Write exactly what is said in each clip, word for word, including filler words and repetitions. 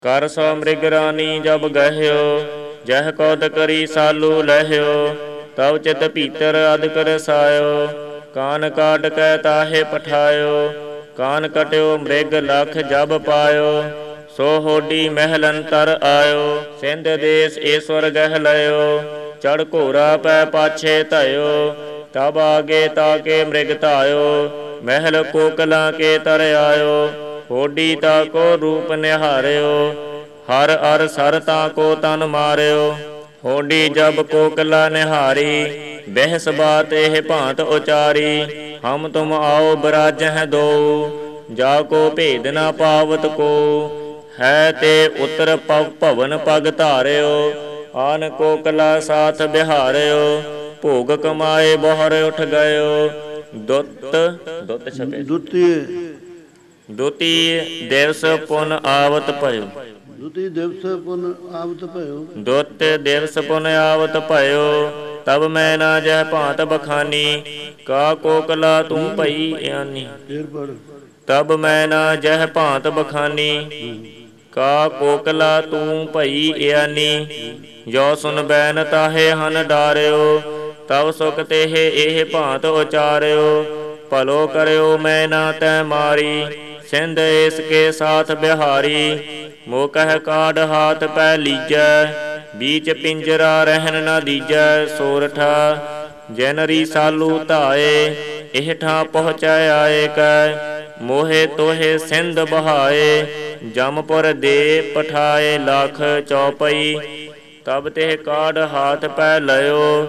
ਕਰ ਸੋ ਮ੍ਰਿਗ ਰਾਣੀ ਜਬ ਗਹਿਓ, ਜਹ ਕੌਤ ਕਰੀ ਸਾਲੂ ਲਹਿਓ। ਤਬ ਚਿਤ ਭੀਤਰ ਅਦਕ ਰਸਾਇਓ, ਕਾਨ ਕਾਟ ਕੈ ਤਾਹੇ ਪਠਾਇਓ। ਕਾਨ ਕਟਿਓ ਮ੍ਰਿਗ ਲਖ ਜਬ ਪਾਇਓ, ਸੋ ਹੋਡੀ ਮਹਿਲ ਅੰਤਰ ਆਇਓ। ਸਿੰਧ ਦੇਸ ਈਸਵਰ ਗਹਿ ਲਇਓ, ਚੜ ਘੋਰਾ ਪੈ ਪਾਛੇ ਧਇਓ। ਤਬ ਆਗੇ ਤਾਕੇ ਮ੍ਰਿਗ ਧਾਇਓ, ਮਹਿਲ ਕੋਕਲਾਂ ਕੇ ਤਰ ਆਇਓ। ਹੋਡੀ ਤਾਕੋ ਰੂਪ ਨਿਹਾਰਿਓ, ਹਰ ਅਰ ਸਰ ਤਾਕੋ ਤਨ ਮਾਰਿਓ। ਹੋਡੀ ਜਬ ਕੋਕਲਾ ਨਿਹਾਰੀ, ਬਹਿਸ ਬਾਤ ਇਹ ਭਾਂਤ ਉਚਾਰੀ। ਹਮ ਤੁਮ ਆਓ ਬਰਾਜਹਿ ਦੋ, ਜਾ ਕੋ ਭੇਦ ਨਾ ਪਾਵਤ ਕੋ। ਹੈ ਤੇ ਉਤਰ ਪਵ ਭਵਨ ਪਗ ਧਾਰਿਓ, ਆਨ ਕੋਕਲਾ ਸਾਥ ਬਿਹਾਰਿਓ। ਭੋਗ ਕਮਾਏ ਬਹਰ ਉਠ ਗਇਓ, ਦੁੱਤ ਦੁੱਤ ਛਪੇ ਦੁਤੀ ਦੁਤੀ ਦਿਵਸ ਪੁਨ ਆਵਤ ਭਇਓ। ਦੁਤੀ ਦਿਵਸ ਪੁਨ ਆਵਤ ਭਇਓ। ਦੁੱਤ ਦਿਵਸ ਪੁਨ ਆਵਤ ਭਇਓ, ਤਬ ਮੈਂ ਨਾ ਜਹ ਭਾਂਤ ਬਖਾਨੀ। ਕਾ ਕੋਕਲਾ ਤੂੰ ਭਈ ਇਆਨੀ, ਫੇਰ ਪੜ। ਤਬ ਮੈਂ ਨਾ ਜਹ ਭਾਂਤ ਬਖਾਨੀ। ਕਾ ਕੋਕਲਾ ਤੂੰ ਭਈ ਇਆਨੀ, ਜੋ ਸੁਨ ਬੈਨ ਤਾਹੇ ਹਨ ਡਾਰਿਓ। ਤਬ ਸੁਖ ਤੇਹ ਇਹ ਭਾਂਤ ਉਚਾਰਿਓ, ਭਲੋ ਕਰਿਓ ਮੈਂ ਨਾ ਤੈ ਮਾਰੀ। ਸਿੰਧ ਇਸ ਕੇ ਸਾਥ ਬਿਹਾਰੀ, ਮੋ ਕਹਿ ਕਾਢ ਹਾਥ ਪੈ ਲੀਜੈ। ਬੀਚ ਪਿੰਜਰਾ ਰਹਿਣ ਨਾ ਦੀਜੈ। ਸੋਰਠਾ ਜੈਨਰੀ ਸਾਲੂ ਧਾਏ, ਇਹ ਠਾਂ ਪਹੁੰਚੈ ਆਏ ਕੈ। ਮੋਹੇ ਤੋਹੇ ਸਿੰਧ ਬਹਾਏ, ਜਮਪੁਰ ਦੇ ਪਠਾਏ ਲਖ ਚੌਪਈ। ਤਬ ਤਿਹ ਕਾਢ ਹਾਥ ਪੈ ਲਇਓ,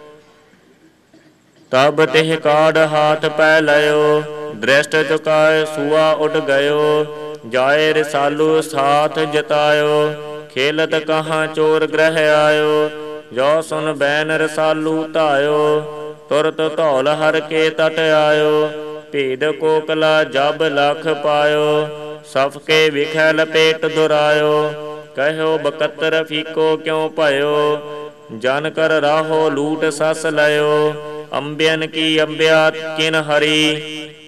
ਤਬ ਤਿਹ ਕਾਢ ਹਾਥ ਪੈ ਲਇਓ। ਦ੍ਰਿਸ਼ਟ ਚੁਕਾਏ ਸੂਆ ਉੱਡ ਗਇਓ, ਜਾਏ ਰਸਾਲੂ ਸਾਥ ਜਤਾਇਓ। ਖੇਲਤ ਕਹਾਂ ਚੋਰ ਗ੍ਰਹਿ ਆਇਓ, ਜੋ ਸੁਨ ਬੈਨ ਰਸਾਲੂ ਧਾਇਓ। ਤੁਰਤ ਧੌਲ ਹਰ ਕੇ ਤਟ ਆਇਓ, ਭੇਦ ਕੋਕਲਾ ਜਬ ਲਖ ਪਾਇਓ। ਸਫ ਕੇ ਵਿਖੈ ਲਪੇਟ ਦੁਰਾਇਓ, ਕਹਿਓ ਬਕਤਰ ਫੀਕੋ ਕਿਉ ਭਇਓ। ਜਨ ਕਰ ਰਾਹੋ ਲੂਟ ਸਸ ਲਇਓ, ਅੰਬਿਅਨ ਕੀ ਅੰਬਿਆ ਕਿਨ ਹਰੀ।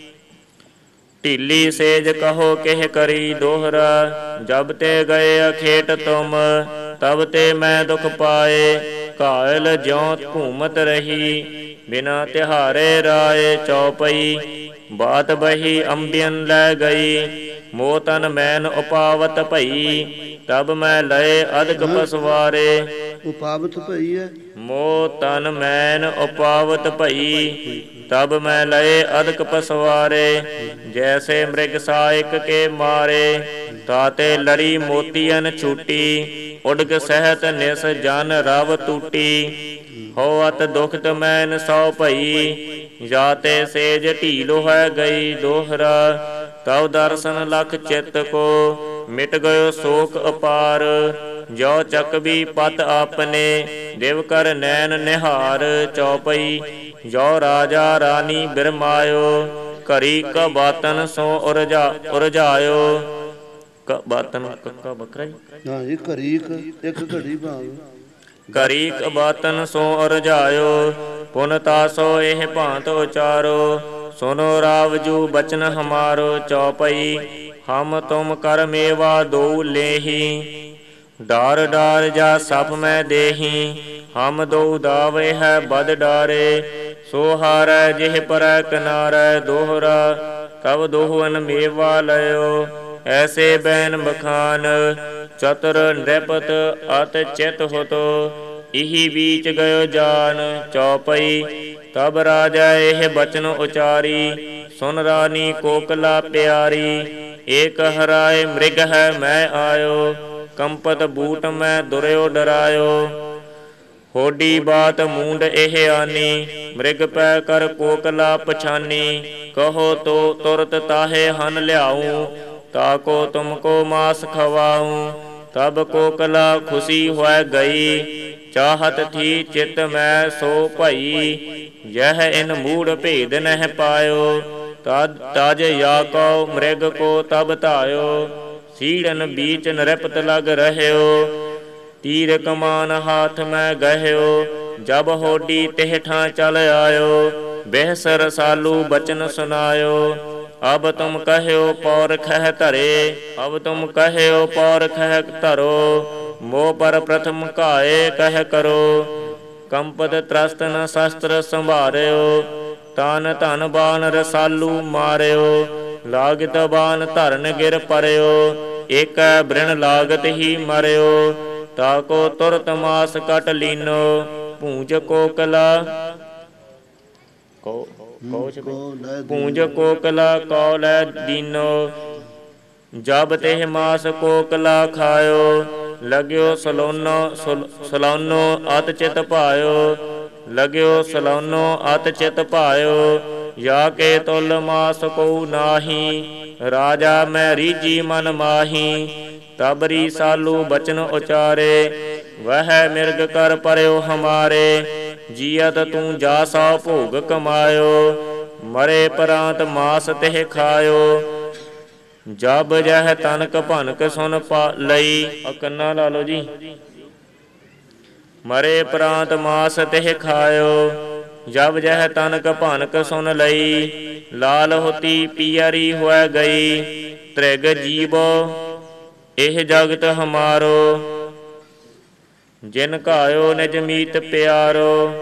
ਢੀਲੀ ਸੇਜ ਕਹੋ ਕਿਹ ਕਰੀ ਦੋਹਰਾ, ਜਬ ਤੇ ਗਏ ਅਖੇਟ ਤੁਮ। ਤਬ ਤੇ ਮੈਂ ਦੁਖ ਪਾਏ, ਘਾਇਲ ਜਿਉ ਘੂਮਤ ਰਹੀ। ਬਿਨਾ ਤਿਹਾਰੇ ਰਾਏ ਚੌਪਈ, ਬਾਤ ਬਹੀ ਅੰਬਿਅਨ ਲੈ ਗਈ। ਮੋ ਤਨ ਮੈਨ ਉਪਾਵਤ ਭਈ, ਤਬ ਮੈਂ ਲਏ ਅਦਕ ਪਸਵਾਰੇ। ਉਪਾਵਤ ਭਈ ਹੈ। ਮੋ ਤਨ ਮੈਨ ਉਪਾਵਤ ਭਈ, ਤਬ ਮੈਂ ਲਏ ਅਦਕ ਪਸਵਾਰੇ। ਜੈਸੇ ਮ੍ਰਿਗ ਸਾਇਕ ਕੇ ਮਾਰੇ, ਤਾਤੇ ਲੜੀ ਮੋਤੀਅਨ ਛੂਟੀ। ਉਡਗ ਸਹਿਤ ਨਿਸ ਜਨ ਰਵ ਟੂਟੀ, ਹੋ ਅਤ ਦੁਖਤ ਮੈਨ ਸੋ ਭਈ। ਜਾਤੇ ਸੇਜ ਢੀਲੋ ਹੈ ਗਈ ਦੋਹਰਾ, ਤਬ ਦਰਸ਼ਨ ਲਖ ਚਿੱਤ ਕੋ। ਮਿਟ ਗਇਓ ਸ਼ੋਕ ਅਪਾਰ, ਜੋ ਚੱਕਬੀ ਪਤ ਆਪਨੇ। ਦਿਵ ਕਰ ਨੈਣ ਨਿਹਾਰ ਚੌਪਈ, ਜੋ ਰਾਜਾ ਰਾਣੀ ਬਿਰਮਾਇਓ। ਘਰੀ ਕਬਾਤਨ ਸੋ ਉਰਜਾ ਉਰਜਾਇਓ। ਕਬਾਤਨ ਕੱਕਾ ਬੱਕਰਾ ਜੀ, ਹਾਂ ਇਹ ਘਰੀਕ ਇੱਕ ਘੜੀ ਭਾਵ। ਘਰੀ ਕਬਾਤਨ ਸੋ ਉਰਜਾਇਓ, ਪੁਨ ਤਾਸੋ ਇਹ ਭਾਂਤ ਉਚਾਰੋ। ਸੁਨੋ ਰਾਵਜੂ ਬਚਨ ਹਮਾਰੋ ਚੌਪਈ, ਹਮ ਤੁਮ ਕਰ ਮੇਵਾ ਦੋ ਲੇਹੀ। ਡਾਰ ਡਾਰ ਜਾ ਸਭ ਮੈਂ ਦੇਹੀ, ਹਮ ਦੋ ਦਾਵੇ ਹੈ ਬਦ ਡਾਰੇ। ਸੋ ਹਾਰੈ ਜਿਹ ਪਰੈ ਕਿਨਾਰੈ ਦੋਹਰਾ, ਤਬ ਦੋਹਨ ਮੇਵਾ ਲਇਓ। ਐਸੇ ਬੈਨ ਬਖਾਨ ਚਤੁਰ ਨ੍ਰਿਪਤ ਅਤ ਚਿਤ ਹੋਤੋ, ਇਹੀ ਬੀਚ ਗਇਓ ਜਾਨ ਚੌਪਈ। ਤਬ ਰਾਜਾ ਇਹ ਬਚਨ ਉਚਾਰੀ, ਸੁਨ ਰਾਣੀ ਕੋਕਲਾ ਪਿਆਰੀ। ਏਕ ਹਰਾਏ ਮ੍ਰਿਗ ਹੈ ਮੈਂ ਆਇਓ, ਕੰਪਤ ਬੂਟ ਮੈਂ ਦੁਰਿਓ ਡਰਾਇਓ। ਹੋਡੀ ਬਾਤ ਮੂੰਡ ਇਹ ਆਨੀ, ਮ੍ਰਿਗ ਪੈ ਕਰ ਕੋਕਲਾ ਪਛਾਨੀ। ਕਹੋ ਤੋ ਤੁਰਤ ਤਾਹੇ ਹਨ ਲਿਆਊ, ਤਾਕੋ ਤੁਮ ਕੋ ਮਾਸ ਖਵਾਊ। ਤਬ ਕੋਕਲਾ ਖੁਸ਼ੀ ਹੋਇ ਗਈ, ਚਾਹਤ ਥੀ ਚਿਤ ਮੈਂ ਸੋ ਭਈ। ਯਹ ਇਨ ਮੂੜ ਭੇਦ ਨਹਿ ਪਾਇਓ, ਤਦ ਤਜ ਯਾ ਕਉ ਮ੍ਰਿਗ ਕੋ ਤਬ ਧਾਇਓ। ਸੀੜਨ ਬੀਚ ਨ੍ਰਿਪਤ ਲਗ ਰਹਿਓ, ਤੀਰ ਕਮਾਨ ਹਾਥ ਮੈਂ ਗਹਿਓ। ਜਬ ਹੋਡੀ ਤਿਹ ਠਾਂ ਚਲ ਆਇਓ, ਬਿਹਸ ਰਸਾਲੂ ਬਚਨ ਸੁਨਾਇਓ। ਅਬ ਤੁਮ ਕਹਿਓ ਪੌਰ ਖਹਿ ਧਰੇ, ਅਬ ਤੁਮ ਕਹਿਓ ਪੌਰ ਖਹਿ ਧਰੋ, ਮੋਹ ਪਰ ਪ੍ਰਥਮ ਘਾਏ ਕਹਿ ਕਰੋ। ਕੰਪਤ ਤਰਸਤ ਨ ਸ਼ਸਤਰ ਸੰਭਾਰਿਓ, ਤਨ ਧਨ ਬਾਣ ਰਸਾਲੂ ਮਾਰਿਓ। ਲਾਗਤ ਬਾਣ ਧਰਨ ਗਿਰ ਪਰਿਓ, ਏਕੈ ਬ੍ਰਿਣ ਲਾਗਤ ਹੀ ਮਰਿਓ। ਤਾਕੋ ਤੁਰਤ ਮਾਸ ਕਟ ਲੀਨੋ, ਪੂੰਜ ਕੋਕਲਾ ਕੋ ਪੂੰਜ ਕੋਕਲਾ ਕੌ ਲੈ ਦੀਨੋ। ਜਬ ਤੇ ਮਾਸ ਕੋਕਲਾ ਖਾਇਓ, ਲਗਿਓ ਸਲੋਨੋ ਸਲੋਨੋ ਅਤ ਚਿਤ ਭਾਇਓ। ਲਗਿਓ ਸਲੋਨੋ ਅਤ ਚਿਤ ਭਾਇਓ, ਜਾ ਕੇ ਤੁਲ ਮਾਸ ਕੋ ਨਾਹੀ। ਰਾਜਾ ਮੈਂ ਰੀਜੀ ਮਨ ਮਾਹੀ, ਤਬ ਰੀਸਾਲੂ ਬਚਨ ਉਚਾਰੇ। ਵਹਿ ਮਿਰਗ ਕਰ ਪਰਿਓ ਹਮਾਰੇ, ਜੀਅਤ ਤੂੰ ਜਾ ਸਾ ਭੋਗ ਕਮਾਇਓ। ਮਰੇ ਪਰਾਂਤ ਮਾਸ ਤਿਹ ਖਾਇਓ, ਜਬ ਜਹ ਤਨਕ ਭਨਕ ਸੁਨ ਪਾ ਲਈ। ਆ ਕੰਨਾ ਲਾ ਲਓ ਜੀ। ਮਰੇ ਪ੍ਰਾਂਤ ਮਾਸ ਤਿਹ ਖਾਇਓ, ਜਬ ਜਹ ਤਨਕ ਭਨਕ ਸੁਨ ਲਈ। ਲਾਲ ਹੋਤੀ ਪੀਅਰੀ ਹੋਇ ਗਈ, ਤ੍ਰਿਗ ਜੀਵੋ ਇਹ ਜਗਤ ਹਮਾਰੋ। ਜਿਨ ਘਾਇਓ ਨਿਜ ਮੀਤ ਪਿਆਰੋ,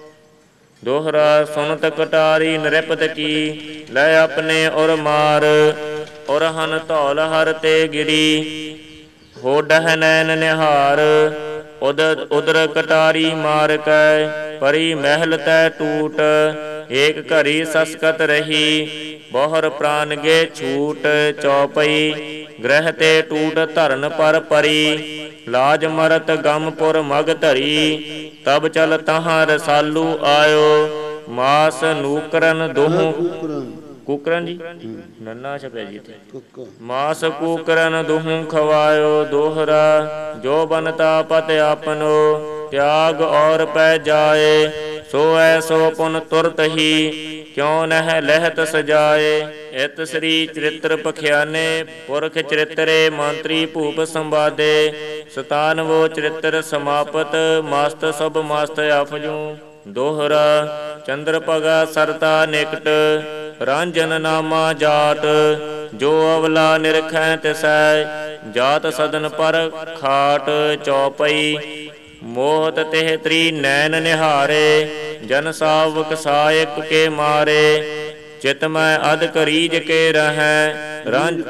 ਦੋਹਰਾ ਸੁਨਤ ਕਟਾਰੀ ਨਰਿਪਤ ਕੀ। ਲੈ ਆਪਣੇ ਔਰ ਮਾਰ, ਔਰ ਹਨ ਧੌਲ ਹਰ ਤੇ ਗਿਰੀ। ਹੋਡਹਿ ਨੈਨ ਨਿਹਾਰ, ਉਦ ਉਦਰ ਕਟਾਰੀ ਮਾਰ ਕੈ। ਪਰੀ ਮਹਿਲ ਤੈ ਟੂਟ, ਏਕ ਘਰੀ ਸਸਕਤ ਰਹੀ। ਬਹੁਰ ਪ੍ਰਾਨ ਗੇ ਛੂਟ, ਚੌਪਈ ਗ੍ਰਹਿ ਤੇ ਟੂਟ ਧਰਨ ਪਰ ਪਰੀ। ਲਾਜ ਮਰਤ ਗਮਪੁਰ ਮਗ ਧਰੀ, ਤਬ ਚਲ ਤਹਾਂ ਰਸਾਲੂ ਆਇਓ। ਮਾਸ ਨੂਕਰਨ ਦੋਹੂ ਕੁਕਰਨ ਜੀ ਨੰਨਾ ਛਪਿਆ ਜੀ ਇੱਥੇ। ਮਾਸ ਕੁਕਰਨ ਦੁਹੂ ਖਵਾਇਓ, ਦੋਹਰਾ ਜੋ ਬਨਤਾ ਪਤ ਆਪਨੋ। ਤਿਆਗ ਔਰ ਪੈ ਜਾਏ, ਸੋ ਐਸੋ ਪੁਨ ਤੁਰਤ ਹੀ। ਕਿਉ ਨਹਿ ਲਹਿਤ ਸਜਾਏ, ਇਤ ਸ੍ਰੀ ਚਰਿਤ੍ਰ ਪਖਿਆਨੇ। ਪੁਰਖ ਚਰਿਤਰੇ ਮੰਤਰੀ ਭੂਪ ਸੰਵਾਦੇ, ਸਤਾਨਵੋ ਚਰਿਤ੍ਰ ਸਮਾਪਤ। ਮਸਤ ਸਭ ਮਸਤ ਅਫਜੂ, ਦੋਹਰਾ ਚੰਦਰ ਭਗਾ ਸਰਤਾ ਨਿਕਟ। ਰਾਂਝਨ ਨਾਮਾ ਜਾਟ, ਜੋ ਅਵਲਾ ਨਿਰਖੈ ਤਿਸੈ। ਜਾਤ ਸਦਨ ਪਰ ਖਾਟ, ਚੌਪਈ ਮੋਹਤ ਤਿਹ ਤ੍ਰੀ ਨੈਨ ਨਿਹਾਰੇ। ਜਨ ਸਾਵਕ ਸਾਇਕ ਕੇ ਮਾਰੇ, ਚਿਤ ਮੈਂ ਅਧ ਕਰੀਜ ਕੇ ਰਹੈ। ਰਾਂਝ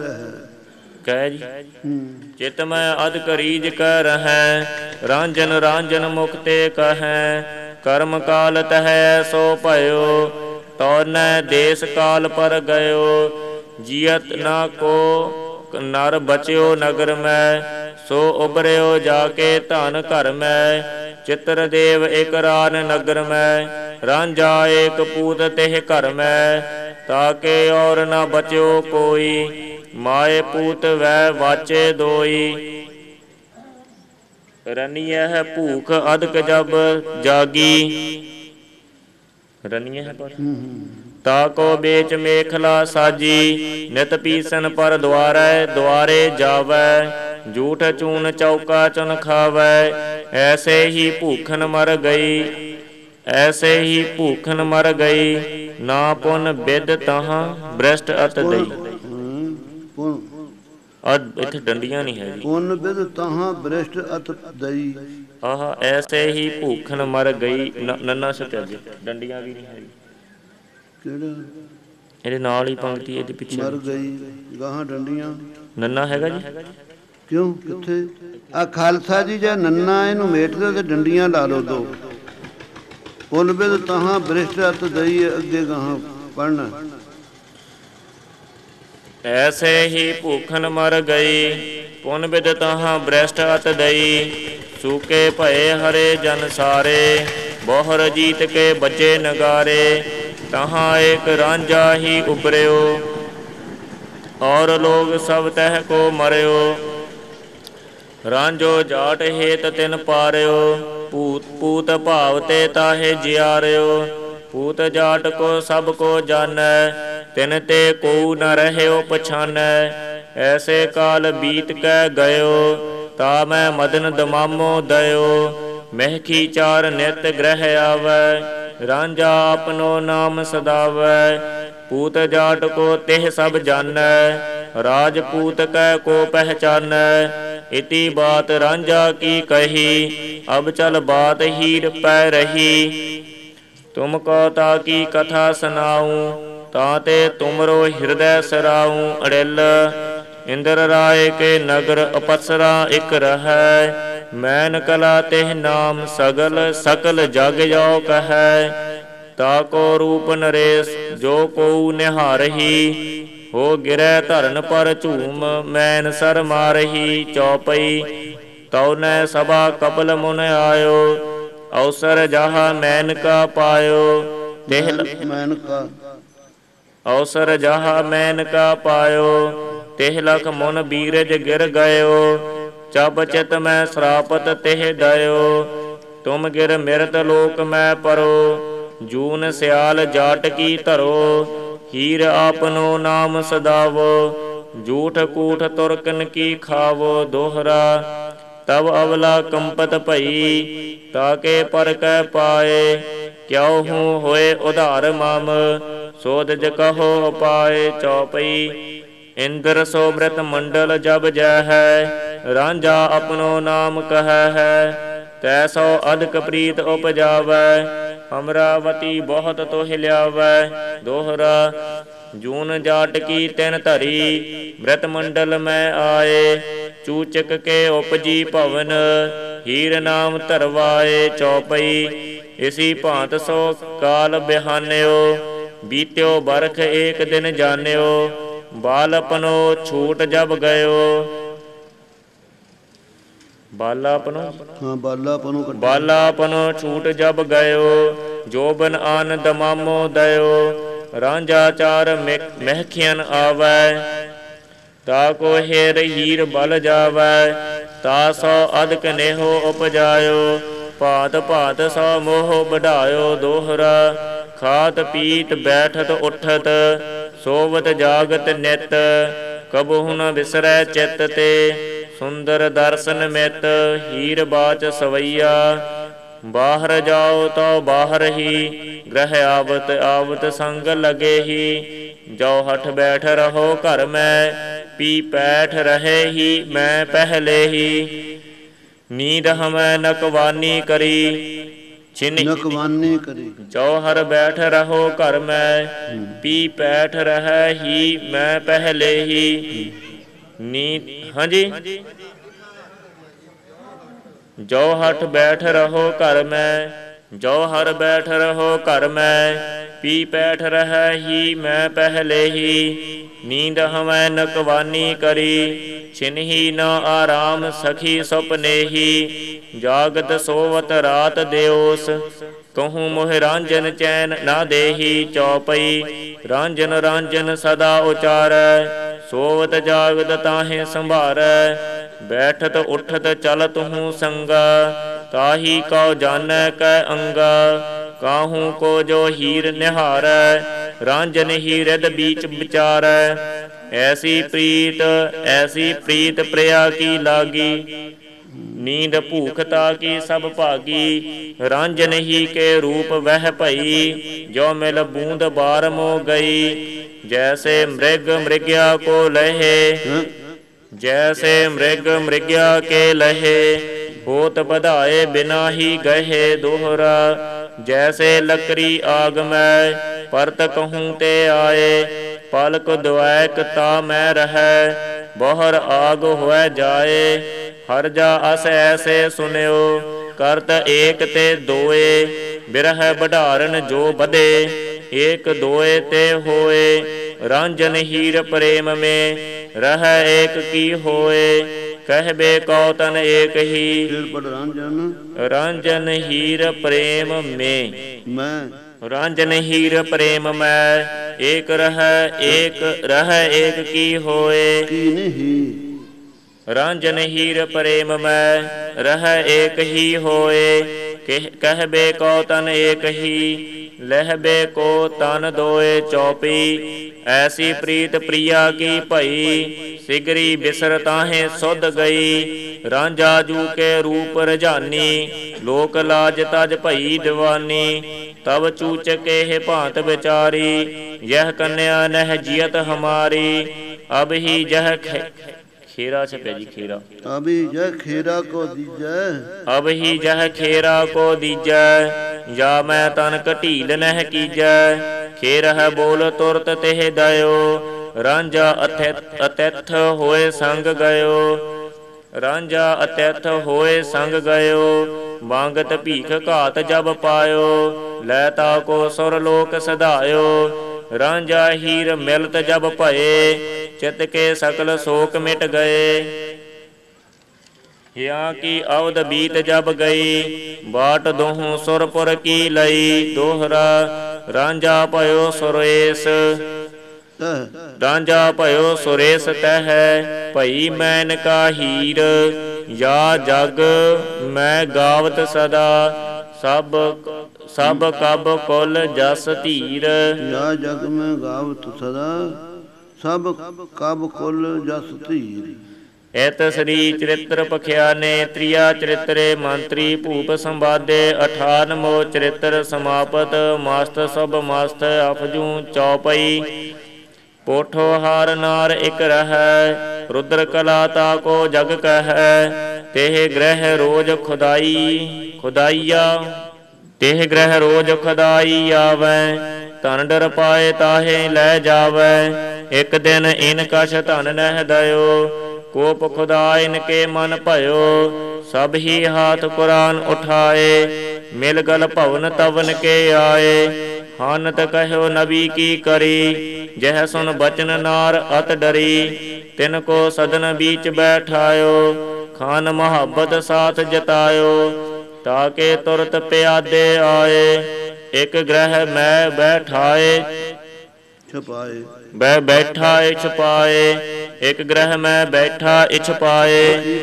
ਕਹਿ ਜੀ ਚਿਤ ਮੈਂ ਅਧ ਕਰੀਜ ਕੈ ਰਹੈ। ਰਾਂਝਨ ਰਾਂਝਨ ਮੁਕਤੇ ਕਹੈ, ਕਰਮ ਕਾਲ ਤਹੈ ਸੋ ਭਇਓ। ਤੌਨੈ ਦੇਸ ਕਾਲ ਪਰ ਗਇਓ, ਜੀਅਤ ਨਾ ਕੋ ਨਰ ਬਚਿਓ ਨਗਰ ਮੈਂ। ਸੋ ਉਬਰਿਓ ਜਾ ਕੇ ਧਨ ਘਰ ਮੈਂ, ਚਿਤਰ ਦੇਵ ਇਕ ਰਾਨ ਨਗਰ ਮੈਂ। ਰਾਂਝਾ ਏਕ ਪੂਤ ਤਿਹ ਘਰ ਮੈਂ, ਤਾਕੇ ਔਰ ਨਾ ਬਚਿਓ ਕੋਈ। ਮਾਏ ਪੂਤ ਵੈ ਵਾਚੇ ਦੋਈ, ਰਨੀਐ ਭੂਖ ਅਦਕ ਜਬ ਜਾਗੀ। ਰਨੀਐ ਪਰ ਤਾਕੋ ਵੇਚ ਮੇਖਲਾ ਸਾਜੀ। ਨਿਤ ਪੀਸਨ ਪਰ ਦੁਆਰੈ ਦੁਆਰੇ ਜਾਵੈ, ਝੂਠ ਚੂਨ ਚੌਕਾ ਚੁਨ ਖਾਵੈ। ਐਸੇ ਹੀ ਭੂਖਨ ਮਰ ਗਈ, ਐਸੇ ਹੀ ਭੂਖਨ ਮਰ ਗਈ। ਨਾ ਪੁਨ ਬਿਦ ਤਹਾਂ ਬ੍ਰਿਸ਼ਟ ਅਤ ਦਈ। ਇੱਥੇ ਡੰਡੀਆਂ ਨਹੀਂ ਹੈ ਜੀ। ਪੁਨ ਬਿਦ ਤਹਾਂ ਬ੍ਰਿਸ਼ਟ ਅਤ ਦਈ। ਆਹ ਐਸੇ ਹੀ ਭੂਖਨ ਮਰ ਗਈ। ਨੰਨਾ ਸਤਿਆ ਜੀ, ਡੰਡੀਆਂ ਵੀ ਨਹੀਂ ਹੈ। ਕਿਹੜਾ ਇਹਦੇ ਨਾਲ ਹੀ ਪੰਕਤੀ ਇਹਦੇ ਪਿੱਛੇ ਮਰ ਗਈ, ਗਾਹਾਂ ਡੰਡੀਆਂ ਨੰਨਾ ਹੈਗਾ ਜੀ। ਕਿਉਂ ਕਿੱਥੇ ਆ ਖਾਲਸਾ ਜੀ? ਜੇ ਨੰਨਾ ਇਹਨੂੰ ਮੇਟ ਦੇ ਤੇ ਡੰਡੀਆਂ ਲਾ ਲਓ ਦੋ। ਪੁਨ ਬਿਦ ਤਹਾਂ ਬ੍ਰਿਸ਼ਟ ਅਤ ਦਈ, ਅੱਗੇ ਗਾਹਾਂ ਪੜ੍ਹਨਾ। ਐਸੇ ਹੀ ਭੂਖਨ ਮਰ ਗਈ, ਪੁਨ ਬਿਦ ਤਹਾਂ ਬ੍ਰਿਸ਼ਟ ਅਤ ਦਈ। ਸੂਕੇ ਭਏ ਹਰੇ ਜਨ ਸਾਰੇ, ਬਹੁਰ ਜੀਤ ਕੇ ਬਚੇ ਨਗਾਰੇ। ਤਹਾਂ ਏਕ ਰਾਂਝਾ ਹੀ ਉਬਰਿਓ, ਔਰ ਲੋਗ ਸਭ ਤਹਿ ਕੋ ਮਰਿਓ। ਰਾਂਝੋ ਜਾਟ ਹੇਤ ਤਿਨ ਪਾਰਿਓ, ਪੂਤ ਪੂਤ ਭਾਵ ਤੇ ਤਾਹੇ ਜਿਆਰਿਓ। ਪੂਤ ਜਾਟ ਕੋ ਸਭ ਕੋ ਜਾਣੈ, ਤਿਨ ਤੇ ਕੋ ਨ ਰਹਿਓ ਪਛਾਨੈ। ਐਸੇ ਕਾਲ ਬੀਤ ਕੈ ਗਇਓ, ਤਾ ਮੈਂ ਮਦਨ ਦਮਾਮੋ ਦਇਓ। ਮਹਿਖੀ ਚਾਰ ਨਿਤ ਗ੍ਰਹਿ ਆਵੈ, ਰਾਂਝਾ ਆਪਨੋ ਨਾਮ ਸਦਾਵੈ। पूत जाट को तेह सब जानै, राजपूत कै को पहचानै। इति बात रांझा की कही, अब चल बात हीर पै रही। तुमको ताकी कथा सुनाऊं, ताते तुमरो हृदय सराऊं। अड़िल इंद्र राय के नगर अपसरा इक रहै, मैन कला तेह नाम सगल सकल जग जो कहै। ताको रूप नरेश जो को निहारही, हो गिरै धरन पर झूम मैन सर मारही। चौपई तौ न सभा कपल मुन आयो, अवसर जहा मैन का पायो। तेह मैन का अवसर जहा मैन का पायो, तेह लख मुन बीरज गिर गयो। चब चित मैं श्रापत तेह दयो, तुम गिर मिरत लोक मैं परो। जून सियाल जाट की धरो, हीर आपनो नाम सदावो। जूठ कूठ तुरकन की खावो दोहरा, तब अवला कंपत भई। ताके पर कै पाए, क्यों हूँ होए उधार मम। सोधज कहो पाए। चौपई इंद्र सो मृत मंडल जब जय है, रांझा अपनो नाम कह है। तैसो अधिक प्रीत उपजावै, अमरावती बहुत तो हिल्यावै। दोहरा जून जाट की तिन धरी, मृत मंडल में आए। चूचक के उपजी भवन, हीर नाम धरवाए। चौपई इसी भांत सो काल बिहान्यो, बीत्यो बरख एक दिन जान्यो। बालपनो छूट जब गयो, बालापनो हाँ बालापनो बालापनो छूट जब गयो। जोबन आनंद मामो दयो, रांझा चार महखियन आवै। ताको हेर हीर बल जावै, तासो अधिक नेहो उपजायो। भात भात सौ मोह बढ़ायो। दोहरा खात पीत बैठत उठत, सोवत जागत नित। कबहु न बिसरै चित ते, सुंदर दर्शन मित। हीर बाच सवैया, बाहर जाओ तो बाहर ही। ग्रह आवत आवत संग लगे ही, जो हठ बैठ रहो घर में। पी पैठ रहे ही मैं पहले ही, नींद हमें नकवानी करी। नकवानी करी जौहर बैठ रहो घर में, पी पैठ रहे ही मैं पहले ही। नींद हाँ जी जो हठ बैठ रहो घर में, जो हर बैठ रहो घर में। पी पैठ रहे ही मैं पहले ही, नींद हमें नकवानी करी। छिनही न आराम सखी सपने ही, जागत सोवत रात देओस। कहूँ मोह रांझन चैन ना देही। चौपई रांझन रांझन सदा उचारै, सोवत जागत ताहे संभारै। बैठत उठत चलत हूँ संगा, ताही कौ जानੈ कै अंगा। काहू को जो हीर निहारै, रांझन ही हृद बीच विचारै। ऐसी प्रीत ऐसी प्रीत प्रिया की लागी, नींद भूखता की सब भागी। रांझन ही के रूप वह भई, जो मिल बूंद बार मो गई। जैसे मृग मृग्या को लहे, जैसे मृग मृग्या के लहे। होत बधाए बिना ही गहे। दोहरा जैसे लकड़ी आग में, परत कहूँ ते आए। पलक द्वैक ता मैं रहै, बहर आग हुए जाए। हर जा अस ऐसे सुन्यो, करत एक ते दोए। बिरह बढ़ारन जो बधे, एक दोए ते होए। रांझन हीर प्रेम में, रह एक की होए। कहबे कौतन एक ही, रांझन हीर प्रेम में। मैं रांझन हीर प्रेम में, एक रह एक रह एक की होए। की नहीं रांझन हीर प्रेम में, रह एक ही होए। कहबे कौतन एक ही, लहबे को तन दोए। चौपी ऐसी प्रीत प्रिया की भई, सिगरी बिसर ताहे सुध गई। रांझा जू के रूप रजानी, लोक लाज तज भई दीवानी। तब चूचक एह भांत विचारी, यह कन्या नह जियत हमारी। अब ही जह खे खेरा छपे जी खेरा, अभी जह खेरा को दीजै, अब ही जह खेरा को दीजै। या मैं तनक ढील नह कीजै, खेरह बोल तुरत तेह दयो। रांझा अतिथ अतिथ होए संग गयो, रांझा अतिथ होए संग गयो। मांगत भीख घात जब पायो, लैता को सुर लोक सधायो। रांझा हीर मिलत जब भये, चित के सकल शोक मिट गए। यहाँ की अवध बीत जब गई, बाट दोहूं सुरपुर की लई। दोहरा रांझा भयो सुरेश, रांझा भयो सुरेश तह। भई मैन का हीर, या जग मैं गावत सदा। सब सब कब कुल जस धीर, या जग में गावत सदा। सब कब कुल जस धीर। एत श्री चरित्र पखियाने, त्रिया चरित्रे मंत्री भूप संवादे। अठानमो चरित्र समापत, मस्त सब मस्त अफजू चौपई। पोठो हार नार इक रह, रुद्र कला ताको जग कह। तेह ग्रह रोज खुदाई खुदाइया, तेह ग्रह रोज खुदाई आवै। धन डर पाए ताहे लै जावै, एक दिन इन कछ धन नह दयो। कोप खुदा इनके मन भयो, सब ही हाथ कुरान उठाए। मिल गल भवन तवन के आए, हानत कहो नबी की करी। जह सुन बचन नार अत डरी, तिनको सदन बीच बैठायो। खान मोहब्बत साथ जतायो, ताके तुरत प्यादे आए। एक ग्रह मैं बैठाए छुपाए, बै बैठा इछ पाए। एक ग्रह में बैठा इछ पाए,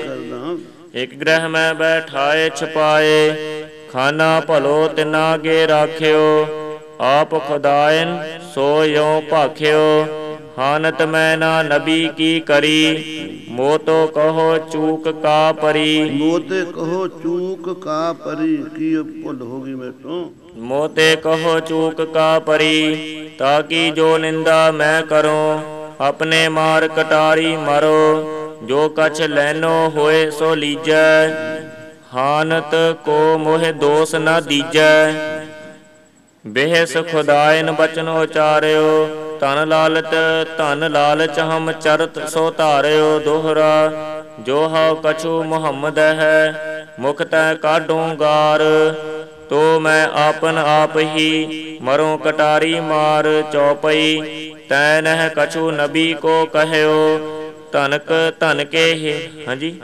एक ग्रह में बैठाए छपाए। खाना भलो तिना गे राख्यो, आप खुदायन सो यो भाख्यो। हानत मैं ना नबी की करी, मोतो कहो चूक का परी। मोते कहो चूक का परी, की भुल होगी मेरे तो। मोते कहो चूक का परी, ताकि जो निंदा मैं करूं। अपने मार कटारी मरो, जो कछ लैनो होए सो लीजै। हानत को मोह दोष न दीजै, बेहस खुदायन बचन उचार्यो। धन लालत धन लालच हम चरत सो धार्यो। दोहरा जो हव कछु मुहम्मद है, मुख तै काढूं गार। तो मैं आपन आप ही मरूं कटारी मार। चौपई तै नह कछु नबी को कहयो, धनक धन के हे हाँ जी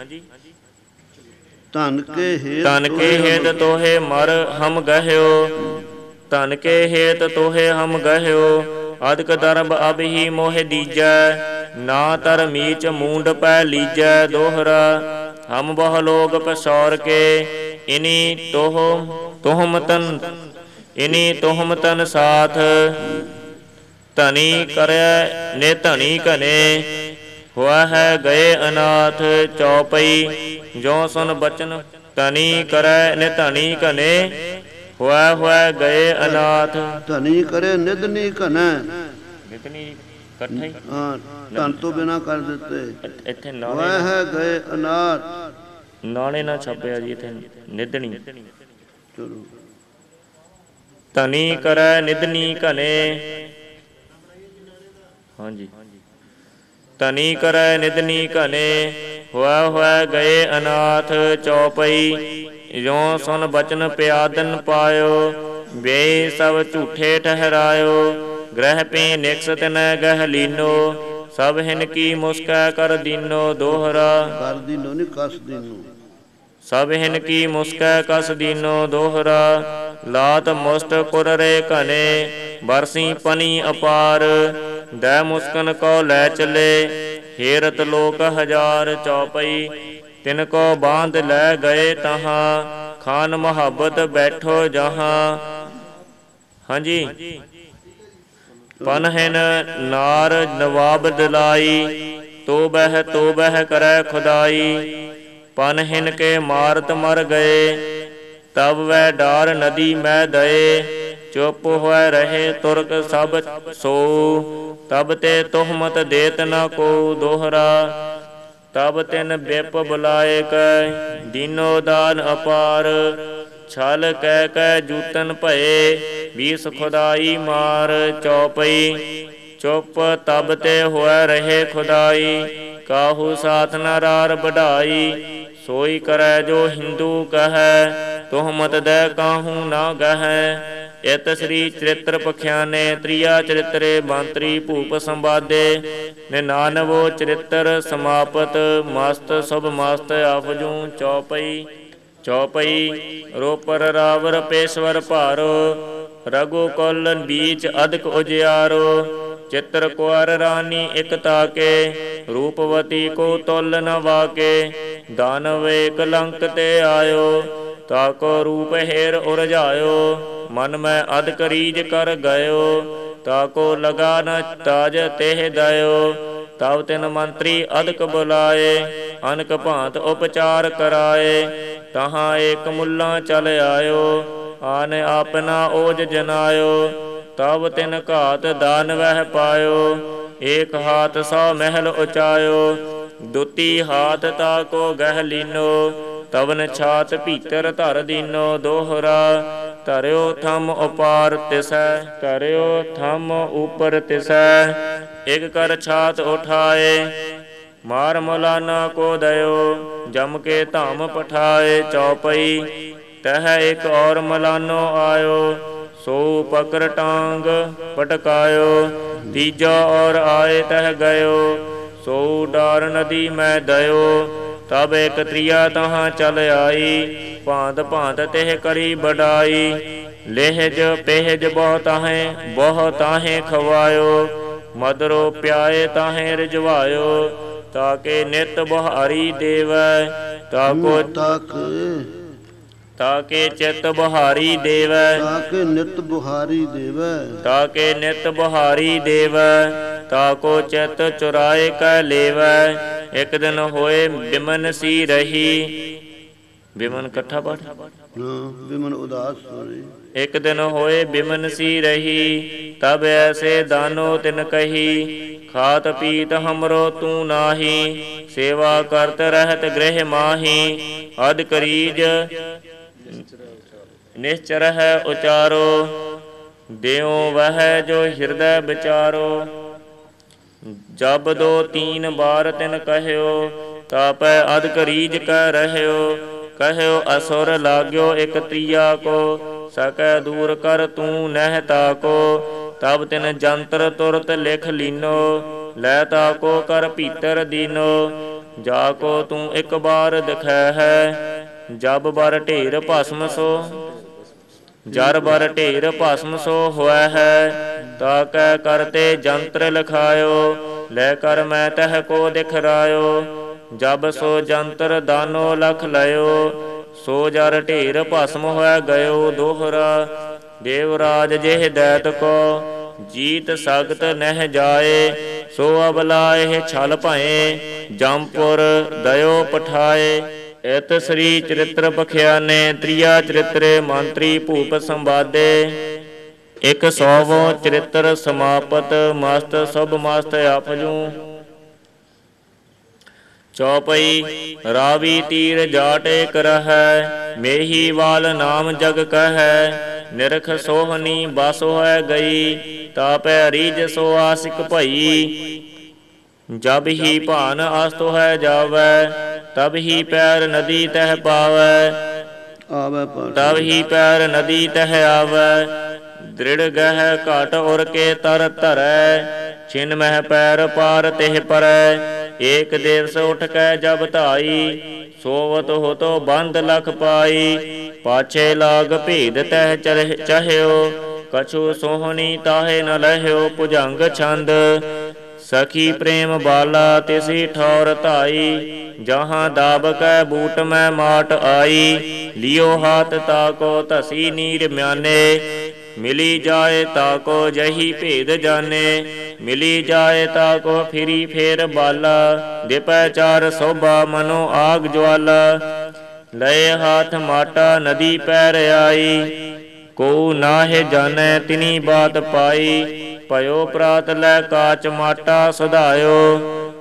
धन के हेत धन के हेत तोहे मर हम गह्यो। धन के हेत तोहे हम गह्यो, अदक दरब अब ही मोह दीजै। ना तर मीच मूंड पै लीजै। दोहरा हम बहु लोग पसौर के, इनी तोह तोहमतन इनी तोहमतन साथ। धनी करे ने धनी कने, हुआ है गए अनाथ। चौपई जो सुन बचन धनी करे ने धनी कने, हुआ हुआ गए अनाथ। धनी करे निधनी कनै, निधनी इकट्ठा ही हाँ धन तो बिना कर देते। ਇੱਥੇ वह ਨਾਣੇ है गए अनाथ। ਨਾਣੇ ਨਾ ਛਾਪਿਆ ਜੀ ਇੱਥੇ ਨਿਧਣੀ। चलो ਧਨੀ ਕਰੈ ਨਿਧਨੀ ਘਨੇ, ਹਾਂਜੀ ਧਨੀ ਕਰੈ ਨਿਧਨੀ ਘਨੇ, ਹੋਆ ਹੋਆ ਗਏ ਅਨਾਥ। ਚੌਪਈ ਜੋ ਸੁਨ ਬਚਨ ਪਿਆਦਨ ਪਾਇਓ, ਵੇ ਸਭ ਝੂਠੇ ਠਹਿਰਾਇਓ। ਗ੍ਰਹਿ ਪੀ ਨਿਕਸ ਤਿਨੈ ਗਹਿ ਲੀਨੋ, ਸਭ ਹਿਨ ਕੀ ਮੁਸਕੈ ਕਰ ਦੀਨੋ। ਦੋਹਰਾ कर दीनो नहीं कस दीनो। ਸਭ ਹਿਨ ਕੀ ਮੁਸਕੈ ਕਸ ਦੀਨੋ। ਦੋਹਰਾ ਲਾਤ ਮੁਸਟ ਕੁਰਰੇ ਘਨੇ, ਬਰਸੀ ਪਨੀ ਅਪਾਰ। ਦੈ ਮੁਸਕਨ ਕੋ ਲੈ ਚਲੇ, ਹੇਰਤ ਲੋਕ ਹਜ਼ਾਰ। ਚੌਪਈ ਤਿਨ ਕੋ ਬਾਂਧ ਲੈ ਗਏ ਤਹਾਂ, ਖਾਨ ਮੁਹੱਬਤ ਬੈਠੋ ਜਹਾਂ। ਹਾਂਜੀ ਪਨਹਿਨ ਨਾਰ ਨਵਾਬ ਦਿਲਾਈ, ਤੋ ਬਹਿ ਤੋ ਬਹਿ ਕਰੈ ਖੁਦਾਈ। पनहिन के मारत मर गए, तब वह डार नदी मैं दए। ਚੁੱਪ ਹੋਇ ਰਹੇ ਤੁਰਕ ਸਭ ਸੋ, ਤਬ ਤੇ ਤੁਹਮਤ ਦੇਤ ਨ ਕੋ ਦੋਹਰਾ। ਤਬ ਤਿਨ ਬਿਪ ਬੁਲਾਏ ਕੈ ਦੀਨੋ ਦਾਨ ਅਪਾਰ, ਛਲ ਕਹਿ ਕੈ ਜੂਤਨ ਭਏ ਵੀਸ ਖੁਦਾਈ ਮਾਰ। ਚੌਪਈ ਚੁੱਪ ਤਬ ਤੇ ਹੋਇ ਰਹੇ ਖੁਦਾਈ, ਕਾਹੂ ਸਾਥ ਨ ਰਾਰ ਵਡਾਈ। ਸੋਈ ਕਰੈ ਜੋ ਹਿੰਦੂ ਕਹੈ, ਤੁਹਮਤ ਦੈ ਕਾਹੂ ਨਾ ਗਹੈ। ਇਤ ਸ੍ਰੀ ਚਰਿਤ੍ਰ ਪਖਿਆਨੇ ਤ੍ਰਿਆ ਚਰਿਤਰੇ ਮੰਤਰੀ ਭੂਪ ਸੰਵਾਦੇ, ਨਿਨਾਨਵੋ ਚਰਿਤ੍ਰ ਸਮਾਪਤ ਮਸਤ ਸੁਭ ਮਸਤ ਆਫਜੂ। ਚੌਪਈ ਚੌਪਈ ਰੋਪਰ ਰਾਵਰ ਪੇਸ਼ਵਰ ਭਾਰੋ, ਰਘੂ ਕੁਲ ਬੀਚ ਅਧਿਕ ਉਜਿਆਰੋ। ਚਿੱਤਰ ਕੁਆਰ ਰਾਣੀ ਇਕ ਤਾਕੇ, ਰੂਪਵਤੀ ਕੋ ਤੁਲ ਨ ਵਾਕੇ। ਦਾਨਵ ਏਕ ਲੰਕ ਤੇ ਆਇਓ, ਤਾਕੋ ਰੂਪ ਹੇਰ ਉਰਝਾਇਓ। ਮਨ ਮੈਂ ਅਧਿਕ ਰੀਝ ਕਰ ਗਇਓ, ਤਾਕੋ ਲਗਾ ਨ ਤਾਜ ਤੇਹ ਦਇਓ। ਤਬ ਤਿਨ ਮੰਤਰੀ ਅਧਿਕ ਬੁਲਾਏ, ਅਨਕ ਭਾਂਤ ਉਪਚਾਰ ਕਰਾਏ। ਤਹਾਂ ਏਕ ਮੁੱਲਾ ਚਲ ਆਇਓ, ਆਨ ਆਪਨਾ ਓਜ ਜਨਾਇਓ। ਤਬ ਤਿਨ ਘਾਤ ਦਾਨ ਵਹਿ ਪਾਇਓ, ਏਕ ਹਾਥ ਸੌ ਮਹਿਲ ਉਚਾਇਓ। ਦੁਤੀ ਹਾਥ ਤਾਕੋ ਗਹਿ ਲੀਨੋ, ਤਵਨ ਛਾਤ ਭੀਤਰ ਧਰ ਦੀਨੋ। ਦੋਹਰਾ ਧਰਿਓ ਥੰਮ ਉਪਾਰ ਤਿਸੈ, ਧਰਿਓ ਥੰਮ ਉਪਰ ਤਿਸੈ। ਇਕ ਕਰ ਛਾਤ ਉਠਾਏ, ਮਾਰ ਮੌਲਾਨਾ ਕੋ ਦਇਓ। ਜਮ ਕੇ ਧਾਮ ਪਠਾਏ। ਚੌਪਈ ਤਹ ਇਕ ਔਰ ਮਲਾਨੋ ਆਇਓ, ਸੋ ਪਕਰ ਟਾਂਗ ਪਟਕਾਇਓ। ਤੀਜਾ ਔਰ ਆਏ ਤਹ ਗਇਓ, ਸੋ ਡਾਰ ਨਦੀ ਮੈਂ ਦਇਓ। ਤਬ ਇਕ ਤ੍ਰਿਆ ਤਹਾਂ ਚਲ ਆਈ, ਭਾਂਤ ਭਾਂਤ ਤਿਹ ਕਰੀ ਬਡਾਈ। ਲਹਿਜ ਪਹਿਜ ਬਹੁ ਤਾਹੇ ਬਹੁ ਤਾਹੇ ਖਵਾਇਓ, ਮਦਰੋ ਪਿਆਏ ਤਾਹੇ ਰਿਜਵਾਇਓ। ਤਾਕੇ ਨਿਤ ਬੁਹਾਰੀ ਦੇਵੈ, ਤਾਕੋ ਤਕ ਤਾਕੇ ਚਿਤ ਬੁਹਾਰੀ ਦੇਵੈ। ਤਾਕੇ ਨਿਤ ਬੁਹਾਰੀ ਦੇਵੈ, ਤਾਕੇ ਨਿਤ ਬੁਹਾਰੀ ਦੇਵੈ। ਤਾਕੋ ਚਿਤ ਚੁਰਾਏ ਕੈ ਲੇਵੈ। ਇਕ ਦਿਨ ਹੋਏ ਬਿਮਨ ਸੀ ਰਹੀ, ਬਿਮਨ ਇਕੱਠਾ ਪਾਠ। ਹਾਂ ਬਿਮਨ ਉਦਾਸ ਹੋਏ। ਇਕ ਦਿਨ ਹੋਏ ਬਿਮਨ ਸੀ ਰਹੀ, ਤਬ ਐਸੇ ਦਾਨੋ ਤਿਨ ਕਹੀ। ਖਾਤ ਪੀਤ ਹਮਰੋ ਤੂੰ ਨਾਹੀ, ਸੇਵਾ ਕਰਤ ਰਹਿਤ ਗ੍ਰਹਿ ਮਾਹੀ। ਅਧ ਕਰੀਜ ਨਿਸ਼ਚਰ ਹੈ ਉਚਾਰੋ, ਦਿਓ ਵਹਿ ਜੋ ਹਿਰਦੈ ਵਿਚਾਰੋ। ਜਬ ਦੋ ਤੀਨ ਬਾਰ ਤਿਨ ਕਹਿਓ, ਤਾਪੈ ਅਧ ਕਰੀਜ ਕਹਿ ਰਹਿਓ। ਕਹਿਓ ਅਸੁਰ ਲਾਗਿਓ ਇਕ ਤੀਆ ਕੋ, ਸਕੈ ਦੂਰ ਕਰ ਤੂੰ ਨਹਿ ਤਾਕੋ। ਤਬ ਤਿਨ ਜੰਤਰ ਤੁਰਤ ਲਿਖ ਲੀਨੋ, ਲੈ ਤਾਕੋ ਕਰ ਭੀਤਰ ਦੀਨੋ। ਜਾ ਕੋ ਤੂੰ ਇਕ ਬਾਰ ਦਿਖੈ ਹੈ, ਜਬ ਬਰ ਢੇਰ ਭਸਮ ਸੋ ਜਰ ਬਰ ਢੇਰ ਭਸਮ ਸੋ ਹੋਇ ਹੈ। ਤਾ ਕੈ ਕਰਤੇ ਜੰਤਰ ਲਿਖਾਇਓ, ਲੈ ਕਰ ਮੈਂ ਤਹ ਕੋ ਦਿਖਰਾਇਓ। ਜਬ ਸੋ ਜੰਤਰ ਦਾਨੋ ਲਖ ਲਇਓ, ਸੋ ਜਰ ਢੇਰ ਭਸਮ ਹੋਇ ਗਇਓ। ਦੋਹਰਾ ਦੇਵਰਾਜ ਜਿਹ ਦੈਤ ਕੋ, ਜੀਤ ਸਗਤ ਨਹਿ ਜਾਏ। ਸੋ ਅਬਲਾ ਇਹ ਛਲ ਭਏ, ਜੰਪੁਰ ਦਇਓ ਪਠਾਏ। ਇਤ ਸ੍ਰੀ ਚਰਿਤ੍ਰ ਪਖਿਆਨੇ ਤ੍ਰਿਆ ਚਰਿਤਰੇ ਮੰਤਰੀ ਭੂਪ ਸੰਵਾਦੇ। ਇਕ ਸੌਵੋ ਚਰਿਤ੍ਰ ਸਮਾਪਤ ਮਸਤ ਸੁਭ ਮਸਤ ਆਫਜੂ। ਚੌਪਈ ਰਾਵੀ ਤੀਰ ਜਾਟ ਇਕ ਰਹੈ, ਮੇਹੀ ਵਾਲ ਨਾਮ ਜਗ ਕਹੈ। ਨਿਰਖ ਸੋਹਣੀ ਬਸ ਹੋਇ ਗਈ, ਤਾਪੈ ਰੀਝ ਸੋ ਆਸਿਕ ਭਈ। ਜਬ ਹੀ ਭਾਨ ਅਸਤ ਹੈ ਜਾਵੈ, ਤਬ ਹੀ ਪੈਰ ਨਦੀ ਤਹਿ ਪਾਵੈ। ਆਵੈ ਤਬ ਹੀ ਪੈਰ ਨਦੀ ਤਹਿ ਆਵੈ। ਦ੍ਰਿੜ ਗਹਿ ਘਟ ਉਰ ਕੇ ਤਰ ਧਰੈ, ਛਿਨ ਮਹਿ ਪੈਰ ਪਾਰ ਤਿਹ ਪਰੈ। ਏਕ ਦਿਵਸ ਉਠ ਕੈ ਜਬ ਧਾਈ, ਸੋਵਤ ਹੋਤੋ ਬੰਦ ਲਖ ਪਾਈ। ਪਾਛੇ ਲਾਗ ਭੇਦ ਤਹਿ ਚਹਿਓ, ਕਛੂ ਸੋਹਣੀ ਤਾਹੇ ਨ ਲਹਿਓ। ਭੁਜੰਗ ਛੰਦ ਸਖੀ ਪ੍ਰੇਮ ਬਾਲਾ ਤਿਸੀ ਠੌਰ ਧਾਈ। ਜਹਾਂ ਦਾਬ ਕੈ ਬੂਟ ਮੈਂ ਮਾਟ ਆਈ, ਲਿਓ ਹਾਥ ਤਾਕੋ ਧਸੀ ਨੀਰ ਮਿਆਨੇ। ਮਿਲੀ ਜਾਏ ਤਾਕੋ ਜਹੀ ਭੇਦ ਜਾਣੇ, ਮਿਲੀ ਜਾਏ ਤਾਕੋ ਫਿਰੀ ਫੇਰ ਬਾਲਾ। ਦਿਪੈ ਚਾਰ ਸੋਭਾ ਮਨੋ ਆਗ ਜਵਾਲਾ, ਲਏ ਹਾਥ ਮਾਟਾ ਨਦੀ ਪੈਰ ਆਈ। ਕੋ ਨਾਹਿ ਜਾਣੈ ਤਿਨੀ ਬਾਤ ਪਾਈ, ਭਇਓ ਪ੍ਰਾਤ ਲੈ ਕਾਚ ਮਾਟਾ ਸੁਧਾਇਓ।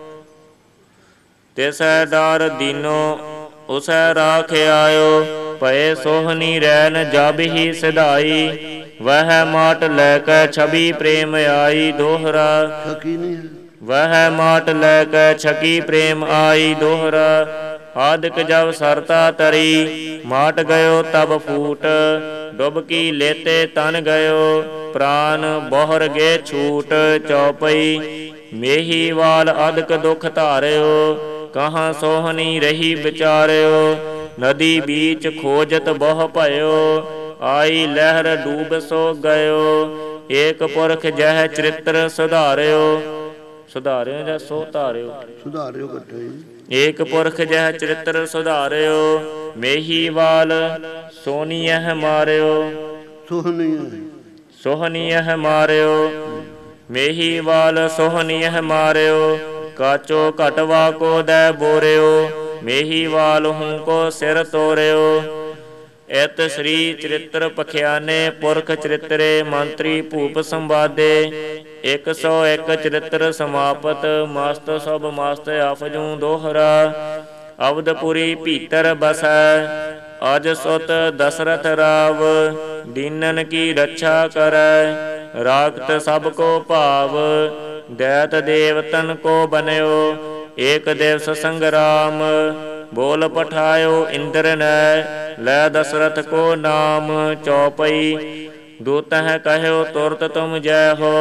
ਤਿਸੈ ਡਾਰ ਦੀਨੋ ਉਸੈ ਰਾਖ ਆਇਓ, ਭਏ ਸੋਹਣੀ ਰੈਨ ਜਬ ਹੀ ਸਿਧਾਈ। ਵਹਿ ਮਾਟ ਲੈ ਕੇ ਛਬੀ ਪ੍ਰੇਮ ਆਈ ਦੋਹਰਾ, ਛਕੀ ਨਹੀਂ ਹੈ। ਵਹਿ ਮਾਟ ਲੈ ਕੇ ਛਕੀ ਪ੍ਰੇਮ ਆਈ ਦੋਹਰਾ। ਆਦਿਕ ਜਬ ਸਰਤਾ ਤਰੀ, ਮਾਟ ਗਇਓ ਤਬ ਫੂਟ, ਡੁਬਕੀ ਲੇਤੇ ਤਨ ਗਇਓ, ਪ੍ਰਾਨ ਬੋਹਰ ਗੇ ਛੂਟ। ਚੌਪਈ ਮੇਹੀ ਵਾਲ ਅਦਕ ਦੁਖ ਧਾਰਿਓ, ਕਹਾਂ ਸੋਹਣੀ ਰਹੀ ਵਿਚਾਰਿਓ। ਨਦੀ ਬੀਚ ਖੋਜਤ ਬਹੁ ਭਇਓ, ਆਈ ਲਹਿਰ ਡੂਬ ਸੋ ਗਇਓ। ਏਕ ਪੁਰਖ ਜਹ ਚਰਿਤ੍ਰ ਸੁਧਾਰਿਓ, ਸੁਧਾਰਿਓ ਜਾਂ ਸੋ ਧਾਰਿਓ, ਸੁਧਾਰਿਓ ਇਕੱਠੇ। ਏਕ ਪੁਰਖ ਜਹ ਚਰਿਤ੍ਰ ਸੁਧਾਰਿਓ, ਮੇਹੀ ਵਾਲ ਸੋਨੀਐ ਮਾਰਿਓ। ਸੋਹਣੀਆਂ ਸੋਹਣੀਐ ਮਾਰਿਓ, ਮੇਹੀ ਵਾਲ ਸੋਹਣੀਐ ਮਾਰਿਓ। ਕਾਚੋ ਘਟਵਾ ਕੋ ਦੈ ਬੋਰਿਓ, ਮੇਹੀ ਵਾਲ ਹੂੰ ਕੋ ਸਿਰ ਤੋਰਿਓ। ਇਤ ਸ੍ਰੀ ਚਰਿਤ੍ਰ ਪਖਿਆਨੇ ਪੁਰਖ ਚਰਿਤਰੇ, ਮੰਤਰੀ ਭੂਪ ਸੰਵਾਦੇ। ਇੱਕ ਸੌ ਇੱਕ ਚਰਿਤ੍ਰ ਸਮਾਪਤ, ਮਸਤ ਸਭ ਮਸਤ ਅਫਜੂ ਦੋਹਰਾ। ਅਵਧਪੁਰੀ ਭੀਤਰ ਬਸੈ, ਅਜ ਸੁਤ ਦਸਰਥ ਰਾਵ। ਦੀਨਨ ਕੀ ਰੱਛਾ ਕਰੈ, ਰਾਖਤ ਸਭ ਕੋ ਭਾਵ। ਦੈਤ ਦੇਵਤਨ ਕੋ ਬਨਿਓ, ਏਕ ਦਿਵਸ ਸੰਗਰਾਮ। ਬੋਲ ਪਠਾਇਓ ਇੰਦਰ ਨੈ, ਲੈ ਦਸਰਥ ਕੋ ਨਾਮ। ਚੌਪਈ ਦੂਤਹਿ ਕਹਿਓ ਤੁਰਤ ਤੁਮ ਜੈ ਹੋ,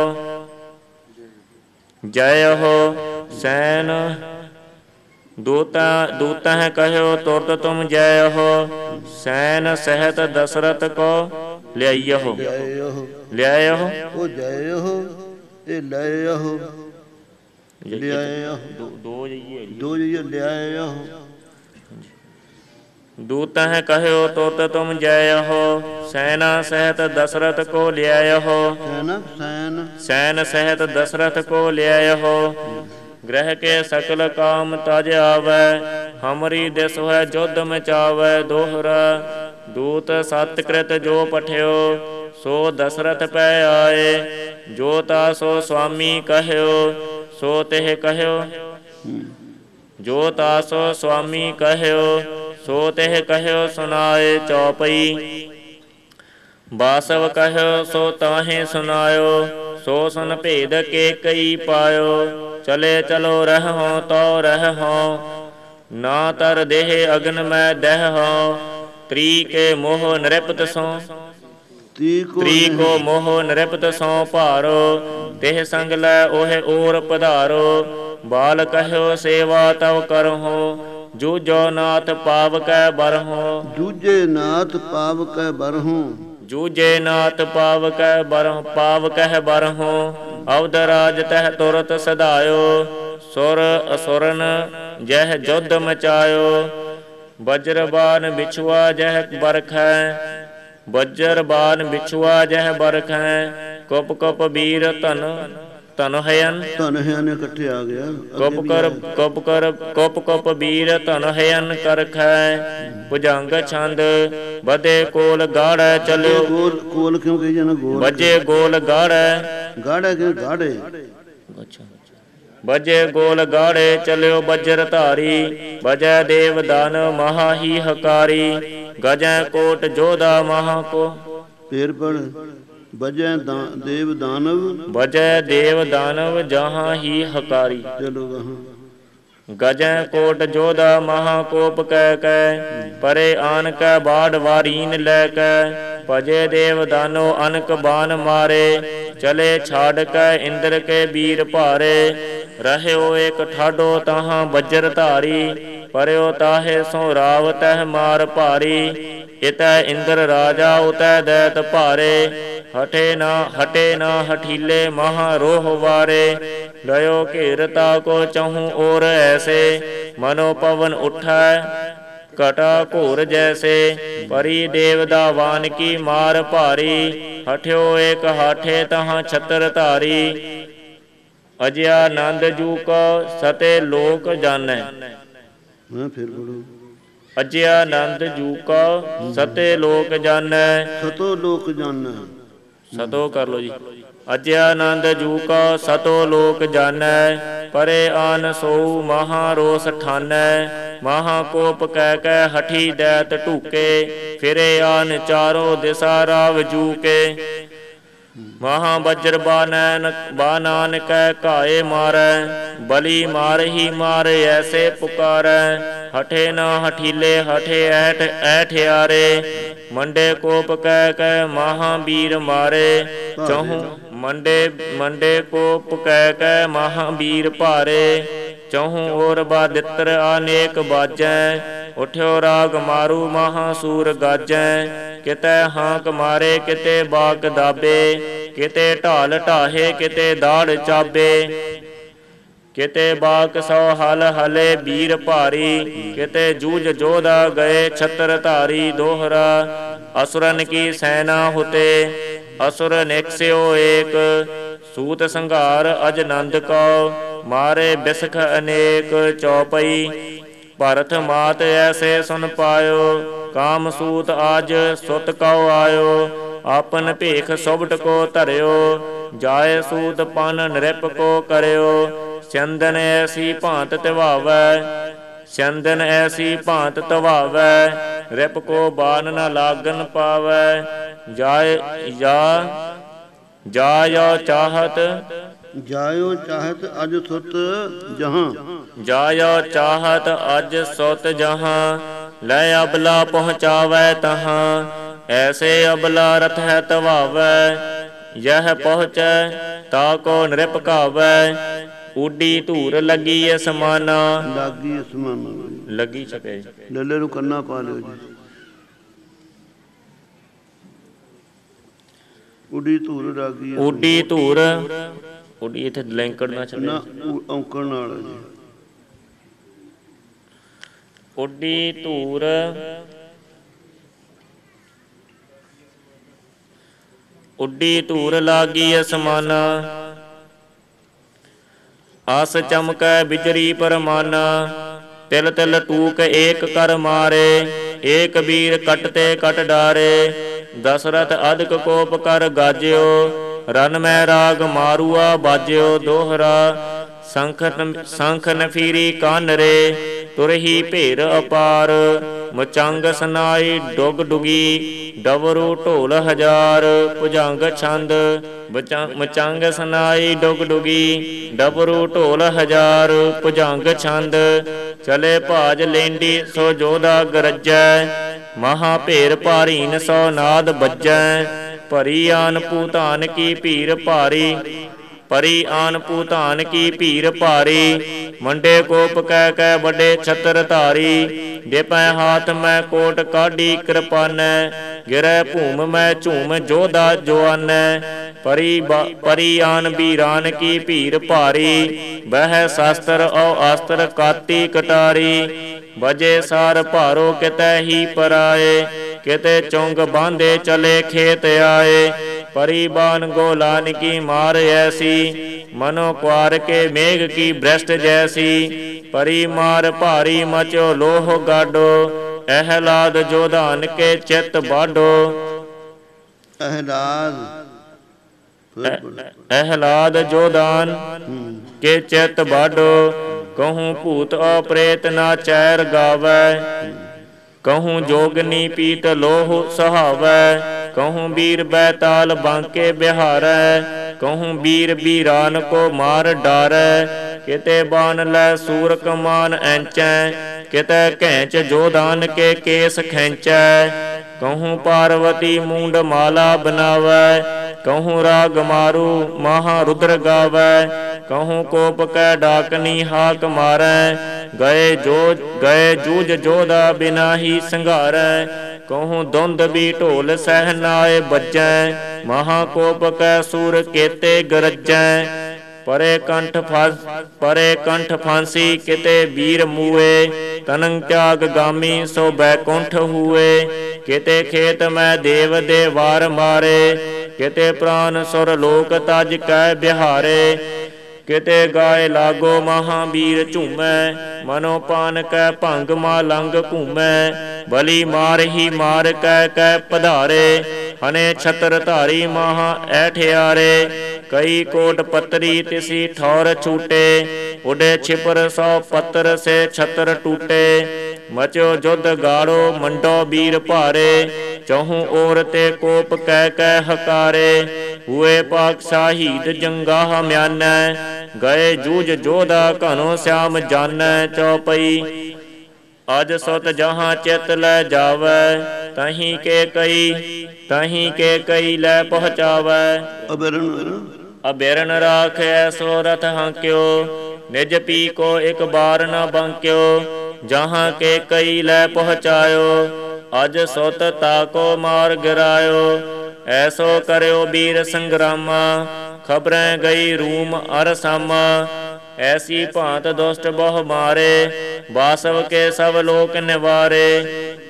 ਜੈ ਹੋ ਸੈਨ। ਦੂਤਾ ਦੂਤਹਿ ਕਹਿਓ ਤੁਰਤ ਤੁਮ ਜੈ ਹੋ, ਸੈਨ ਸਹਿਤ ਦਸਰਥ ਕੋ ਲਿਆਈਓ। ਲਿਆਇਓ ਉਹ ਜੈਓ, ਇਹ ਲਿਆਇਓ, ਲਿਆਇਓ ਦੋ ਜਈਏ ਦੋ ਜਈਏ ਲਿਆਇਓ। ਦੂਤਹਿ ਕਹਿਓ ਤੁਰਤ ਤੁਮ ਜੈ ਹੋ, ਸੈਨਾ ਸਹਿਤ ਦਸਰਥ ਕੋ ਲਿਆਇਓ। ਸੈਨ ਸੈਨ ਸੈਨ ਸਹਿਤ ਦਸਰਥ ਕੋ ਲਿਆਇਓ। ਗ੍ਰਹਿ ਕੇ ਸਕਲ ਕਾਮ ਤਜ ਆਵੈ, ਹਮਰੀ ਦਿਸ ਹੈ ਜੁਧ ਮਚਾਵੈ ਦੋਹਰਾ। ਦੂਤ ਸਤਕ੍ਰਿਤ ਜੋ ਪਠਿਓ, ਸੋ ਦਸਰਥ ਪੈ ਆਏ। ਜੋ ਤਾ ਸੋ ਸੁਆਮੀ ਕਹਿਓ, ਸੋ ਤਿਹ ਕਹਿਓ। ਜੋ ਤਾ ਸੋ ਸੁਆਮੀ ਕਹਿਓ, ਸੋ ਤਿਹ ਕਹਿਓ ਸੁਨਾਏ। ਚੌਪਈ ਬਾਸਵ ਕਹਿਓ ਸੋ ਤਾਹੇ ਸੁਨਾਇਓ, ਸੋ ਸੁਨ ਭੇਦ ਕੇ ਕਈ ਪਾਇਓ। ਚਲੇ ਚਲੋ ਰਹਿਓ ਤੋ ਰਹਿਓ, ਨਾ ਤਰ ਦੇਹ ਅਗਨ ਮੈਂ ਦਹਿਓ। ਤ੍ਰੀ ਕੇ ਮੋਹ ਨਿਰਪਤ ਸੋ, ਤ੍ਰੀ ਕੋ ਮੋਹ ਨਿਰਪਤ ਸੋ ਭਾਰੋ। ਤਿਹ ਸੰਗ ਲੈ ਓਹ ਓਰ ਪਧਾਰੋ। ਬਾਲ ਕਹਿਓ ਸੇਵਾ ਤਵ ਕਰਹੁ, ਜੂਝੋ ਨਾਥ ਪਾਵ ਕੈ ਬਰਹੁ। ਜੂਝੇ ਨਾਥ ਪਾਵ ਕੈ ਬਰਹੁ, ਜੂਝੇ ਨਾਥ ਪਾਵ ਕੈ ਬਰਹੁ, ਪਾਵ ਕਹਿ ਬਰਹੁ। ਅਵਧ ਰਾਜ ਤਹਿ ਤੁਰਤ ਸਧਾਇਓ, ਸੁਰ ਅਸੁਰਨ ਜਹ ਜੁਧ ਮਚਾਇਓ। ਬਜਰਬਾਨ ਬਿਛੁਆ ਜਹ ਬਰਖੈ, ਬਜਰਬਾਨ ਬਿਛੁਆ ਜਹ ਬਰਖੈ। ਕੁਪ ਕੁਪ ਵੀਰ ਧਨ ਧਨ ਹਯਨ, ਧਨ ਹਯਨ ਇਕੱਠੇ ਆ ਗਿਆ। ਕੁਪ ਕਰ ਕੁਪ ਕਰ ਕੁਪ ਕੁਪ ਵੀਰ ਧਨ ਹਯਨ ਕਰਖੈ। ਭੁਜੰਗ ਛੰਦ ਬਦੇ ਕੋਲ ਗਾੜੈ ਚਲਿਓ। ਗੋਲ ਕੋਲ ਕਿਉਂ ਕਹੀ ਜਾਣਾ? ਗੋਲ ਬਜੇ ਗੋਲ ਗਾੜੈ, ਗਾੜਾ ਕਿਉਂ? ਗਾੜੇ ਬਜੇ ਗੋਲ ਗਾੜੇ ਚਲਿਓ ਬਜਰ ਧਾਰੀ। ਬਜੈ ਦੇਵ ਦਾਨ ਮਹਾ ਹੀ ਹਕਾਰੀ। ਗਜੈ ਕੋਟ ਜੋਧਾ ਮਹਾ ਕੋ। ਫੇਰ ਪੜ ਬਜੈ ਦੇਵ ਦਾਨਵ, ਬਜੈ ਦੇਵ ਦਾਨਵ ਜਹਾਂ ਹੀ ਹਕਾਰੀ। ਚਲੋ ਗਾਹਾਂ। ਗਜੈ ਕੋਟ ਜੋਧਾ ਮਹਾ ਕੋਪ ਕਹਿ ਕੈ, ਪਰੇ ਆਨ ਕੈ ਬਾੜ ਵਾਰੀਨ ਲੈ ਕੈ। ਭਜੇ ਦੇਵ ਦਾਨੋ ਅਨਕ ਬਾਨ ਮਾਰੇ, ਚਲੇ ਛਾੜ ਕੈ ਇੰਦਰ ਕੇ ਵੀਰ ਭਾਰੇ। ਰਹਿਓ ਏਕ ਠਾਡੋ ਤਾਹਾਂ ਬਜਰ ਧਾਰੀ, ਪਰਿਓ ਤਾਹੇ ਸੋ ਰਾਵ ਤਹਿ ਮਾਰ ਭਾਰੀ। ਇਤੈ ਇੰਦਰ ਰਾਜਾ ਉਤੈ ਦੈਤ ਭਾਰੇ, ਹਟੇ ਨਾ ਹਟੇ ਨਾ ਹਠੀਲੇ ਮਹਾ ਰੋਹ ਵਾਰੇ। ਲਇਓ ਘੇਰਤਾ ਕੋ ਚਹੂੰ ਔਰ ਐਸੇ, ਮਨੋ ਪਵਨ ਉਠੈ ਘਟਾ ਘੋਰ ਜੈਸੇ। ਪਰੀ ਦੇਵ ਦਾ ਵਾਨ ਕੀ ਮਾਰ ਭਾਰੀ, ਹਠਿਓ ਏਕ ਹਾਠੇ ਤਹਾਂ ਛਤਰ ਧਾਰੀ। ਅਜਿਆ ਨੰਦ ਜੂ ਕੋ ਸਤੇ ਲੋਕ ਜਾਣੈ। ਮੈਂ ਫਿਰ ਬੋਲੂ ਅਜਿਆ ਆਨੰਦ ਜੂ ਕਾ ਸਤੇ ਲੋਕ ਜਾਣੈ। ਸਤੋ ਲੋਕ ਜਾਣੈ। ਸਤੋ ਕਰ ਲੋ ਜੀ। ਅਜਿਆ ਆਨੰਦ ਜੂ ਕਾ ਸਤੋ ਲੋਕ ਜਾਣੈ। ਪਰੇ ਆਨ ਸੋਊ ਮਹਾ ਰੋਸ ਠਾਨੈ। ਮਹਾ ਕੋਪ ਕਹਿ ਕਹਿ ਹਠੀ ਦੈਤ ਢੂਕੇ। ਫਿਰੇ ਆਨ ਚਾਰੋ ਦਿਸਾ ਰਾਵ ਜੂ ਕੇ। ਮਹਾ ਬਜਰ ਬਾਨੈਨ ਬਾਨਾਨ ਕੈ ਘਾਏ ਮਾਰੈ। ਬਲੀ ਮਾਰਹੀ ਮਾਰੇ ਐਸੇ ਪੁਕਾਰੈ। ਹਠੇ ਨਾ ਹਠੀਲੇ ਹਠੇ ਐਠ ਐਠਿਆਰੇ। ਮੰਡੇ ਕੋਪ ਕਹਿ ਕਹਿ ਮਹਾਂਬੀਰ ਮਾਰੇ। ਚਹੁ ਮੰਡੇ ਮੰਡੇ ਕੋਪ ਕਹਿ ਕਹਿ ਮਹਾਂਬੀਰ ਭਾਰੇ। ਚਹੁ ਔਰ ਬਾਦਿੱਤਰ ਅਨੇਕ ਬਾਜੈ। ਉਠਿਓ ਰਾਗ ਮਾਰੂ ਮਹਾਂਸੂਰ ਗਾਜੈ। ਕਿਤੇ ਹਾਂਕ ਮਾਰੇ ਕਿਤੇ ਬਾਕ ਦਾਬੇ। ਕਿਤੇ ਢਾਲ ਢਾਹੇ ਕਿਤੇ ਦਾੜ ਚਾਬੇ। ਕਿਤੇ ਬਾਕ ਸੌ ਹਲ ਹਲੇ ਬੀਰ ਭਾਰੀ। ਕਿਤੇ ਜੂਝ ਜੋਧਾ ਗਏ ਛਤਰ ਧਾਰੀ ਦੋਹਰਾ। ਅਸੁਰਨ ਕੀ ਸੈਨਾ ਹੁਤੇ ਅਸੁਰ ਨਿਕਸਿਓ ਏਕ। ਸੂਤ ਸੰਘਾਰ ਅਜਨੰਦ ਕਉ ਮਾਰੇ ਬਿਸਖ ਅਨੇਕ। ਚੌਪਈ ਭਰਤ ਮਾਤ ਐਸੇ ਸੁਨ ਪਾਇਓ। ਕਾਮ ਸੂਤ ਆਜ ਸੁਤ ਕਉ ਆਇਓ। ਆਪਨ ਭੇਖ ਸੁਬਟ ਕੋ ਧਰਿਓ। ਜਾਏ ਸੂਤ ਪਨ ਨ੍ਰਿਪ ਕੋ ਕਰਿਓ। ਚੰਦਨ ਐਸੀ ਭਾਂਤ ਤਿਵਾਵੈ ਚੰਦਨ ਐਸੀ ਭਾਂਤ ਤਵਾਵੈ। ਰਿਪ ਕੋ ਬਾਨ ਨ ਲਾਗਨ ਪਾਵੈ। ਜਾਏ ਜਾ ਜਾਇਓ ਚਾਹਤ ਜਾਇਓ ਚਾਹਤ ਅਜ ਸੁਤ ਜਹਾਂ। ਜਾਇਓ ਚਾਹਤ ਅਜ ਸੁਤ ਜਹਾਂ। ਲੈ ਅਬਲਾ ਪਹੁੰਚਾਵੈ ਤਹਾਂ। ਐਸੇ ਅਬਲਾ ਰਥ ਹੈ ਤਵਾਵੈ। ਯਹ ਪਹੁੰਚੈ ਤਾ ਕੋ ਨ੍ਰਿਪ ਘਾਵੈ। ਊਡੀ ਧੂਰ ਲੱਗੀ ਅਸਮਾਨਾ। ਲੱਗੀ ਅਸਮਾਨਾ ਲੱਗੀ ਛਪੇ ਲੱਲੇ ਨੂੰ ਕੰਨਾ ਪਾ ਲਿਓ ਜੀ। ਊਡੀ ਧੂਰ ਲੱਗੀ ਊਡੀ ਧੂਰ ਊਡੀ ਇੱਥੇ ਲੈਂਕੜ ਨਾ ਛਪੇ ਨਾ ਔਂਕੜ ਨਾਲ ਜੀ। ਊਡੀ ਧੂਰ ਊਡੀ ਧੂਰ ਲਾਗੀ ਅਸਮਾਨਾ। ਆਸ ਚਮਕੈ ਬਿਜਰੀ ਪਰਮਾਨਾ। ਤਿਲ ਤਿਲ ਟੂਕ ਏਕ ਕਰ ਮਾਰੇ। ਏਕ ਬੀਰ ਕਟ ਤੇ ਕਟ ਡਾਰੇ। ਦਸਰਥ ਅਦਕ ਕੋਪ ਕਰ ਗਾਜਿਓ। ਰਨ ਮੈਂ ਰਾਗ ਮਾਰੂਆ ਬਾਜਿਓ ਦੋਹਰਾ। ਸੰਖ ਸੰਖ ਨਫੀਰੀ ਕੰਨ ਰੇ। ਤੁਰਹੀ ਭੇਰ ਅਪਾਰ। ਮਚੰਗ ਸਨਾਈ ਡੁਗ ਡੁਗੀ। ਡਵਰੂ ਢੋਲ ਹਜ਼ਾਰ। ਭੁਜੰਗ ਛੰਦ ਮਚੰਗ ਸਨਾਈ ਡੁਗ ਡੁਗੀ। ਡਬਰੂ ਢੋਲ ਹਜ਼ਾਰ ਭੁਜੰਗ ਛੰਦ। ਚਲੇ ਭਾਜ ਲੈਂਡੀ ਸੋ ਜੋਧਾ ਗਰਜੈ। ਮਹਾ ਭੇਰ ਭਾਰੀਨ ਸੋ ਨਾਦ ਬੱਜੈ। ਭਰੀ ਆਨ ਭੂਤਾਨ ਕੀ ਭੀਰ ਭਾਰੀ। ਪਰੀ ਆਨ ਭੂਤਾਨ ਕੀ ਭੀਰ ਭਾਰੀ। ਮੰਡੇ ਕੋਪ ਕਹਿ ਕਹਿ ਵੱਡੇ ਛਤਰ ਧਾਰੀ। ਡੇਪੈ ਹਾਥ ਮੈਂ ਕੋਟ ਕਾਢੀ ਕਿਰਪਾਨੈ। ਗਿਰੈ ਭੂਮ ਮੈਂ ਝੂਮ ਜੋਧਾ ਜੁਆਨੈ। ਪਰੀ ਪਰੀ ਆਨ ਬੀਰਾਨ ਕੀ ਭੀਰ ਭਾਰੀ। ਬਹਿ ਸ਼ਾਸਤਰ ਔ ਆਸਤਰ ਕਾਤੀ ਕਟਾਰੀ। ਬਜੇ ਸਾਰ ਭਾਰੋ ਕਿਤੈ ਹੀ ਪਰਾਏ। ਕਿਤੇ ਚੁੰਗ ਬਾਂਧੇ ਚਲੇ ਖੇਤ ਆਏ। ਪਰੀ ਬਾਨ ਗੋਲਾਨ ਕੀ ਮਾਰ ਐਸੀ। ਮਨੋ ਕੁਆਰ ਕੇ ਮੇਘ ਕੀ ਬ੍ਰਿਸ਼ਟ ਜੈਸੀ। ਪਰੀ ਮਾਰ ਭਾਰੀ ਮਚੋ ਲੋਹ ਗਾਡੋ। ਅਹਿਲਾਦ ਜੋਧਾਨ ਕੇ ਚਿੱਤ ਬਾਡੋ। ਅਹਿਲਾਦ ਅਹਿਲਾਦ ਜੋਧਾਨ ਕੇ ਚਿੱਤ ਬਾਡੋ। ਕਹੂੰ ਭੂਤ ਅਪ੍ਰੇਤ ਨਾ ਚੈਰ ਗਾਵੈ। ਕਹੂੰ ਜੋਗਨੀ ਪੀਤ ਲੋਹ ਸਹਾਵੈ। ਕਹੂੰ ਬੀਰ ਬੈਤਾਲ ਬਾਂਕੇ ਬਿਹਾਰੈ। ਕਹੂੰ ਬੀਰ ਬੀਰਾਨ ਕੋ ਮਾਰ ਡਾਰੈ। ਕਿਤੇ ਬਾਨ ਲੈ ਸੂਰ ਕਮਾਨ ਐਂਚੈ। ਕਿਤੇ ਘੈਂਚ ਜੋਧਾਨ ਕੇ ਕੇਸ ਖੈਂਚੈ। ਕਹੂੰ ਪਾਰਵਤੀ ਮੂੰਡ ਮਾਲਾ ਬਨਾਵੈ। ਕਹੂੰ ਰਾਗ ਮਾਰੂ ਮਹਾ ਰੁਦਰ ਗਾਵੈ। ਕਹੂੰ ਕੋਪ ਕੈ ਡਾਕਨੀ ਹਾਕ ਮਾਰੈ। ਗਏ ਜੋ ਗਏ ਜੂਝ ਜੋਧਾ ਬਿਨਾ ਹੀ ਸੰਘਾਰੈ। ਕਹੂੰ ਦੁੰਦ ਵੀ ਢੋਲ ਸਹਿਨਾਏ ਬੱਜੈ। ਮਹਾ ਕੋਪ ਕੈ ਸੂਰ ਕੇਤੇ ਗਰਜੈ। ਪਰੇ ਕੰਠ ਫਾਸ ਪਰੇ ਕੰਠ ਫਾਂਸੀ ਕਿਤੇ ਬੀਰ ਮੂਏ। ਤਨੰ ਤਿਆਗ ਗਾਮੀ ਸੋ ਬੈਕੁੰਠ ਹੂਏ। ਕਿਤੇ ਖੇਤ ਮੈਂ ਦੇਵ ਦੇ ਵਾਰ ਮਾਰੇ। ਕਿਤੇ ਪ੍ਰਾਨ ਸੁਰ ਲੋਕ ਤਜ ਕੈ ਬਿਹਾਰੇ। ਕਿਤੇ ਗਾਏ ਲਾਗੋ ਮਹਾਂਬੀਰ ਝੂਮੈ, ਮਨੋ ਪਾਨ ਕੈ ਭੰਗ ਮਾਲੰਗ ਘੂਮੈ। ਬਲੀ ਮਾਰ ਹੀ ਮਾਰ ਕੈ ਕੈ ਪਧਾਰੇ, ਹਨੇ ਛਤਰ ਧਾਰੀ ਮਹਾ ਐਠਿਆਰੇ। ਕਈ ਕੋਟ ਪੱਤਰੀ ਤਿਸੀ ਠੌਰ ਛੂਟੇ, ਉਡੇ ਛਿਪਰ ਸੌ ਪੱਤਰ ਸੇ ਛਤਰ ਟੂਟੇ। ਮਚੋ ਜੁਧ ਗਾੜੋ ਮੰਡੋ ਬੀਰ ਭਾਰੇ, ਚਹੂ ਔਰ ਤੇ ਕੋਪ ਕਹਿ ਕਹਿ ਹਕਾਰੇ। ਹੁਏ ਪਾਕ ਸ਼ਾਹੀਦ ਜੰਗਾਹ ਮਿਆਨੈ, ਗਏ ਜੂਝ ਜੋਧਾ ਘਨੋ ਸਿਆਮ ਜਾਨੈ। ਚੌਪਈ ਅਜ ਸੁਤ ਜਹਾਂ ਚਿਤ ਲੈ ਜਾਵੈ, ਤਹੀਂ ਕੇ ਕਈ ਤਹੀਂ ਕੇ ਕਈ ਲੈ ਪਹੁੰਚਾਵੈ। ਅਬਿਰਨ ਰਾਖੈ ਸੋ ਰਥ ਹਾਂਕਿਓ, ਨਿਜ ਪੀ ਕੋ ਇੱਕ ਬਾਰ ਨ ਬਾਂਕਿਓ। ਜਹਾਂ ਕੇ ਕਈ ਲੈ ਪਹੁੰਚਾਇਓ, ਅਜ ਸੁਤ ਤਾਕੋ ਮਾਰ ਗਿਰਾਇਓ। ਐਸੋ ਕਰਿਓ ਵੀਰ ਸੰਗਰਾਮਾ, ਖਬਰੈ ਗਈ ਰੂਮ ਅਰ ਸਾਮਾ। ਐਸੀ ਭਾਂਤ ਦੁਸ਼ਟ ਬਹੁ ਮਾਰੇ, ਬਾਸਵ ਕੇ ਸਭ ਲੋਕ ਨਿਵਾਰੇ।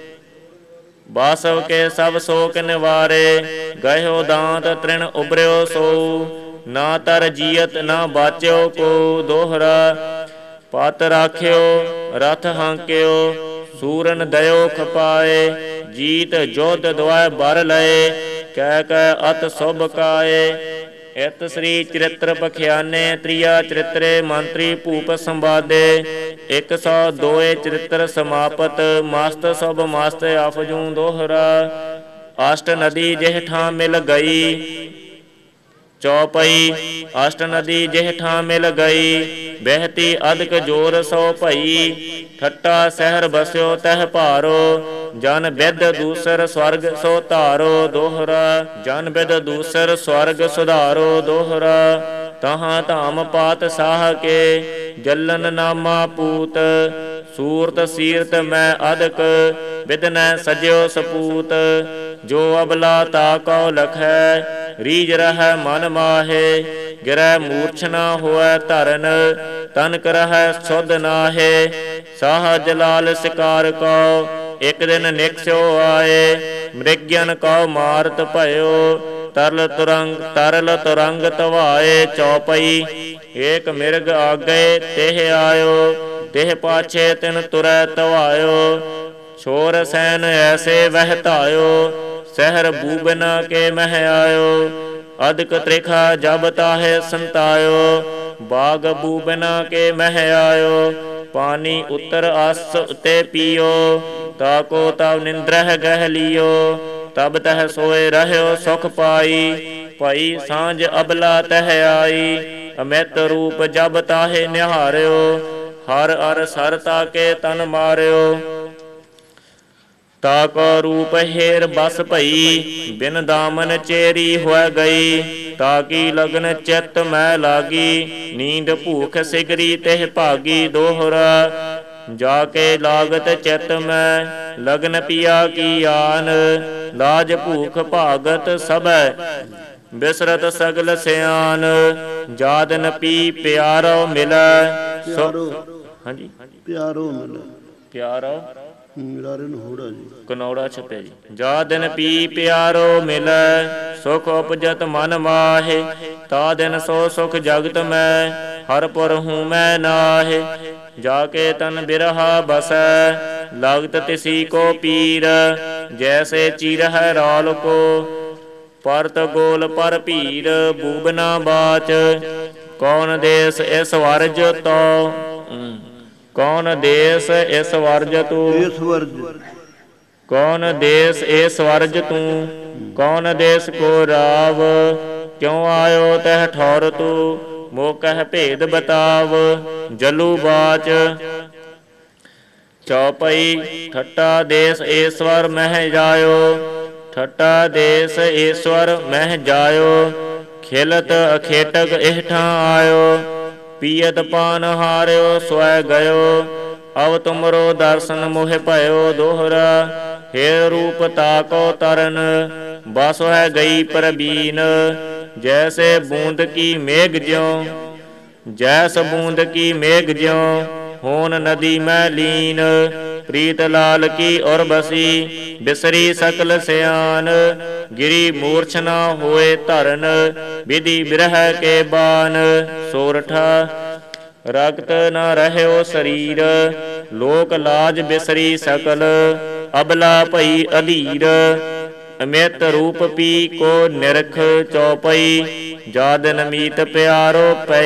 ਬਾਸਵ ਕੇ ਸਭ ਸੋਕ ਨਿਵਾਰੇ, ਗਇਓ ਦਾਂਤ ਤ੍ਰਿਣ ਉਬਰਿਓ ਸੋ। ਨਾ ਤਰ ਜੀਅਤ ਨਾ ਬਾਚਿਓ ਕੋ, ਦੋਹਰਾ ਪਤ ਰਾਖਿਓ ਰਥ ਹਾਂਕਿਓ। ਸੂਰਨ ਦਇਓ ਖਪਾਏ, ਜੀਤ ਜੋਧ ਦੁਆਇ ਬਰ ਲਏ। ਕਹਿ ਕਹਿ ਅਤ ਸੁਭ ਕਾਏ, ਇਤ ਸ੍ਰੀ ਚਰਿਤ੍ਰ ਪਖਿਆਨੇ। ਤ੍ਰਿਆ ਚਰਿਤਰੇ ਮੰਤਰੀ ਭੂਪ ਸੰਵਾਦੇ, ਇੱਕ ਸੌ ਦੋਏ ਚਰਿਤ੍ਰ ਸਮਾਪਤ। ਮਸਤ ਸੁਭ ਮਸਤ ਅਫਜੂ ਦੋਹਰਾ, ਅਸ਼ਟ ਨਦੀ ਜਿਹ ਠਾਂ ਮਿਲ ਗਈ। ਚੌਪਈ ਅਸ਼ਟ ਨਦੀ ਜਿਹ ਠਾਂ ਮਿਲ ਗਈ, ਬਹਿਤੀ ਅਦਕ ਜੋਰ ਸੋ ਭਈ। ਠੱਟਾ ਸ਼ਹਿਰ ਬਸਿਓ ਤਹ ਭਾਰੋ, ਜਨ ਬਿਦ ਦੂਸਰ ਸਵਰਗ ਸੋ ਧਾਰੋ। ਦੋਹਰਾ ਜਨ ਬਿਦ ਦੂਸਰ ਸਵਰਗ ਸੁਧਾਰੋ। ਦੋਹਰਾ ਤਹਾਂ ਧਾਮ ਪਾਤ ਸਾਹ ਕੇ, ਜਲਨ ਨਾਮਾ ਪੂਤ। ਸੂਰਤ ਸੀਰਤ ਮੈਂ ਅਦਕ, ਬਿਦਨੈ ਸਜਿਓ ਸਪੂਤ। ਜੋ ਅਬਲਾ ਤਾ ਕਉ ਲਖੈ, ਰੀਝ ਰਹੈ ਮਨ ਮਾਹੇ। ਗਿਰੈ ਮੂਰਛ ਨਾ ਹੋਇ ਧਰਨ, ਤਨਕ ਰਹੈ ਸੁਧ ਨਾਹੇ। ਸਾਹ ਜਲਾਲ ਸਿਕਾਰ ਕਉ, ਇੱਕ ਦਿਨ ਨਿਕਸਿਓ ਆਏ। ਮ੍ਰਿਗਯਨ ਕਉ ਮਾਰਤ ਭਇਓ, ਤਰਲ ਤੁਰੰਗ ਤਰਲ ਤੁਰੰਗ ਧਵਾਏ। ਚੌਪਈ ਏਕ ਮਿਰਗ ਆਗੇ ਤਿਹ ਆਇਓ, ਤਿਹ ਪਾਛੇ ਤਿਨ ਤੁਰੈ ਧਵਾਇਓ। ਛੋਰ ਸੈਨ ਐਸੇ ਵਹਿ ਧਾਇਓ, ਸਹਿਰ ਬੂਬਨਾ ਕੇ ਮਹਿ ਆਇਓ। ਅਦਕ ਤ੍ਰਿਖਾ ਜਬ ਤਾਹੇ ਸੰਤਾਇਓ, ਬਾਗ ਬੂਬਨਾ ਕੇ ਮਹਿ ਆਇਓ। ਪਾਣੀ ਉਤਰ ਅਸ ਉਤੇ ਪੀਓ, ਤਾਕੋ ਤਬ ਨਿੰਦਰਹਿ ਗਹਿ ਲੀਓ। ਤਬ ਤਹ ਸੋਏ ਰਹਿਓ ਸੁਖ ਪਾਈ, ਭਾਈ ਸਾਂਝ ਅਬਲਾ ਤਹ ਆਈ। ਅਮਿਤ ਰੂਪ ਜਬ ਤਾਹੇ ਨਿਹਾਰਿਓ, ਹਰ ਅਰ ਸਰ ਤਾਕੇ ਤਨ ਮਾਰਿਓ। ਤਾਕੋ ਰੂਪ ਹੇਰ ਬਸ ਭਈ, ਬਿਨ ਦਾਮਨ ਚੇਰੀ ਹੋਇ ਗਈ। ਤਾਕੀ ਲਗਨ ਚਿਤ ਮੈਂ ਲਾਗੀ, ਨੀਂਦ ਭੂਖ ਸਿਗਰੀ ਤਿਹ ਭਾਗੀ। ਦੋਹਰਾ ਜਾ ਕੇ ਲਾਗਤ ਚਿਤ ਮੈਂ, ਲਗਨ ਪਿਆ ਕੀ ਆਨ। ਲਾਜ ਭੂਖ ਭਾਗਤ ਸਭੈ, ਬਿਸਰਤ ਸਗਲ ਸਿਆਨ। ਜਾਦਨ ਪੀ ਪਿਆਰੋ ਮਿਲੈ, ਹਾਂਜੀ ਪਿਆਰੋ ਮਿਲੈ, ਪਿਆਰੋ ਮਿਲਾਰੇ ਨੂੰ ਹੋੜਾ ਜੀ ਕਨੌੜਾ ਛਪਿਆ ਜੀ। ਜਾ ਦਿਨ ਪੀ ਪਿਆਰੋ ਮਿਲੈ, ਸੁਖ ਉਪਜਤ ਮਨ ਮਾਹੇ। ਤਾ ਦਿਨ ਸੋ ਸੁਖ ਜਗਤ ਮੈਂ, ਹਰਪੁਰ ਹੂੰ ਮੈਂ ਨਾਹੇ। ਜਾ ਕੇ ਤਨ ਬਿਰਹਾ ਬਸੈ, ਲਗਤ ਤਿਸੀ ਕੋ ਪੀਰ। ਜੈਸੇ ਚੀਰਹਿ ਰੌਲ ਕੋ, ਪਰਤ ਗੋਲ ਪਰ ਭੀਰ। ਬੂਬਨਾ ਬਾਚ ਕੌਣ ਦੇਸ ਇਸ ਵਰਜ ਤੋ, ਕੌਣ ਦੇਸ ਇਸ ਵਰਜ ਤੂੰ। ਇਸ ਵਰਜ ਕੌਣ ਦੇਸ ਇਸ ਵਰਜ ਤੂੰ, ਕੌਣ ਦੇਸ ਕੋ ਰਾਵ। ਕਿਉ ਆਇਓ ਤਹ ਠੌਰ ਤੂੰ, ਮੋ ਕਹਿ ਭੇਦ ਬਤਾਵ। ਜਲੂ ਬਾਚ ਚੌਪਈ ਠੱਟਾ ਦੇਸ ਈਸਵਰ ਮਹਿ ਜਾਇਓ। ਠੱਟਾ ਦੇਸ ਈਸਵਰ ਮਹਿ ਜਾਇਓ, ਖਿਲਤ ਅਖੇਟਕ ਇਹ ਠਾਂ ਆਇਓ। ਪੀਅਤ ਪਾਨ ਹਾਰਿਓ ਸਵੈ ਗਇਓ, ਅਵ ਤੁਮਰੋ ਦਰਸ਼ਨ ਮੋਹਿ ਭਇਓ। ਦੋਹਰਾ ਹੇਰ ਰੂਪ ਤਾਕੋ ਤਰਨ, ਬਸ ਹੈ ਗਈ ਪ੍ਰਬੀਨ। ਜੈਸੇ ਬੂੰਦ ਕੀ ਮੇਘ ਜਿਉ, ਜੈਸ ਬੂੰਦ ਕੀ ਮੇਘ ਜਿਉ, ਹੋਨ ਨਦੀ ਮੈਂ ਲੀਨ। ਪ੍ਰੀਤ ਲਾਲ ਕੀ ਔਰ ਬਸੀ, ਬਿਸਰੀ ਸਕਲ ਸਿਆਨ। ਗਿਰੀ ਮੂਰਛ ਨਾ ਹੋਏ ਧਰਨ, ਵਿਧੀ ਬਿਰਹ ਕੇ ਬਾਨ। ਸੋਰਠਾ। ਰਗਤ ਨ ਰਹਿਓ ਸਰੀਰ, ਲੋਕ ਲਾਜ ਬਿਸਰੀ ਸਕਲ। ਅਬਲਾ ਭਈ ਅਧੀਰ, ਅਮਿਤ ਰੂਪ ਪੀ ਕੋ ਨਿਰਖ। ਚੌਪਈ ਜਾਦਨ ਮੀਤ ਪਿਆਰੋ ਪੈ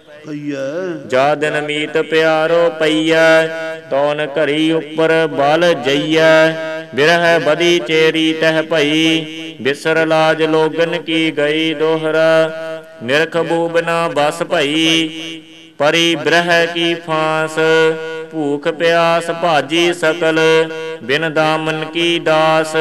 ਜਾਦਨ ਮੀਤ ਪਿਆਰੋ ਪਈਆ। ਤੌਨ ਘਰੀ ਉੱਪਰ ਬਲ ਜਈਐ, ਬਿਰਹਿ ਬਦੀ ਚੇਰੀ ਤਹਿ ਭਈ। ਬਿਸਰ ਲਾਜ ਲੋਗਨ ਕੀ ਗਈ, ਦੋਹਰਾ ਨਿਰਖ ਬੂਬਨਾ ਬਸ ਭਈ। ਪਰੀ ਬ੍ਰਹਿ ਕੀ ਫਾਂਸ, ਭੂਖ ਪਿਆਸ ਭਾਜੀ ਸਕਲ। ਬਿਨ ਦਾਮਨ ਕੀ ਦਾਸ,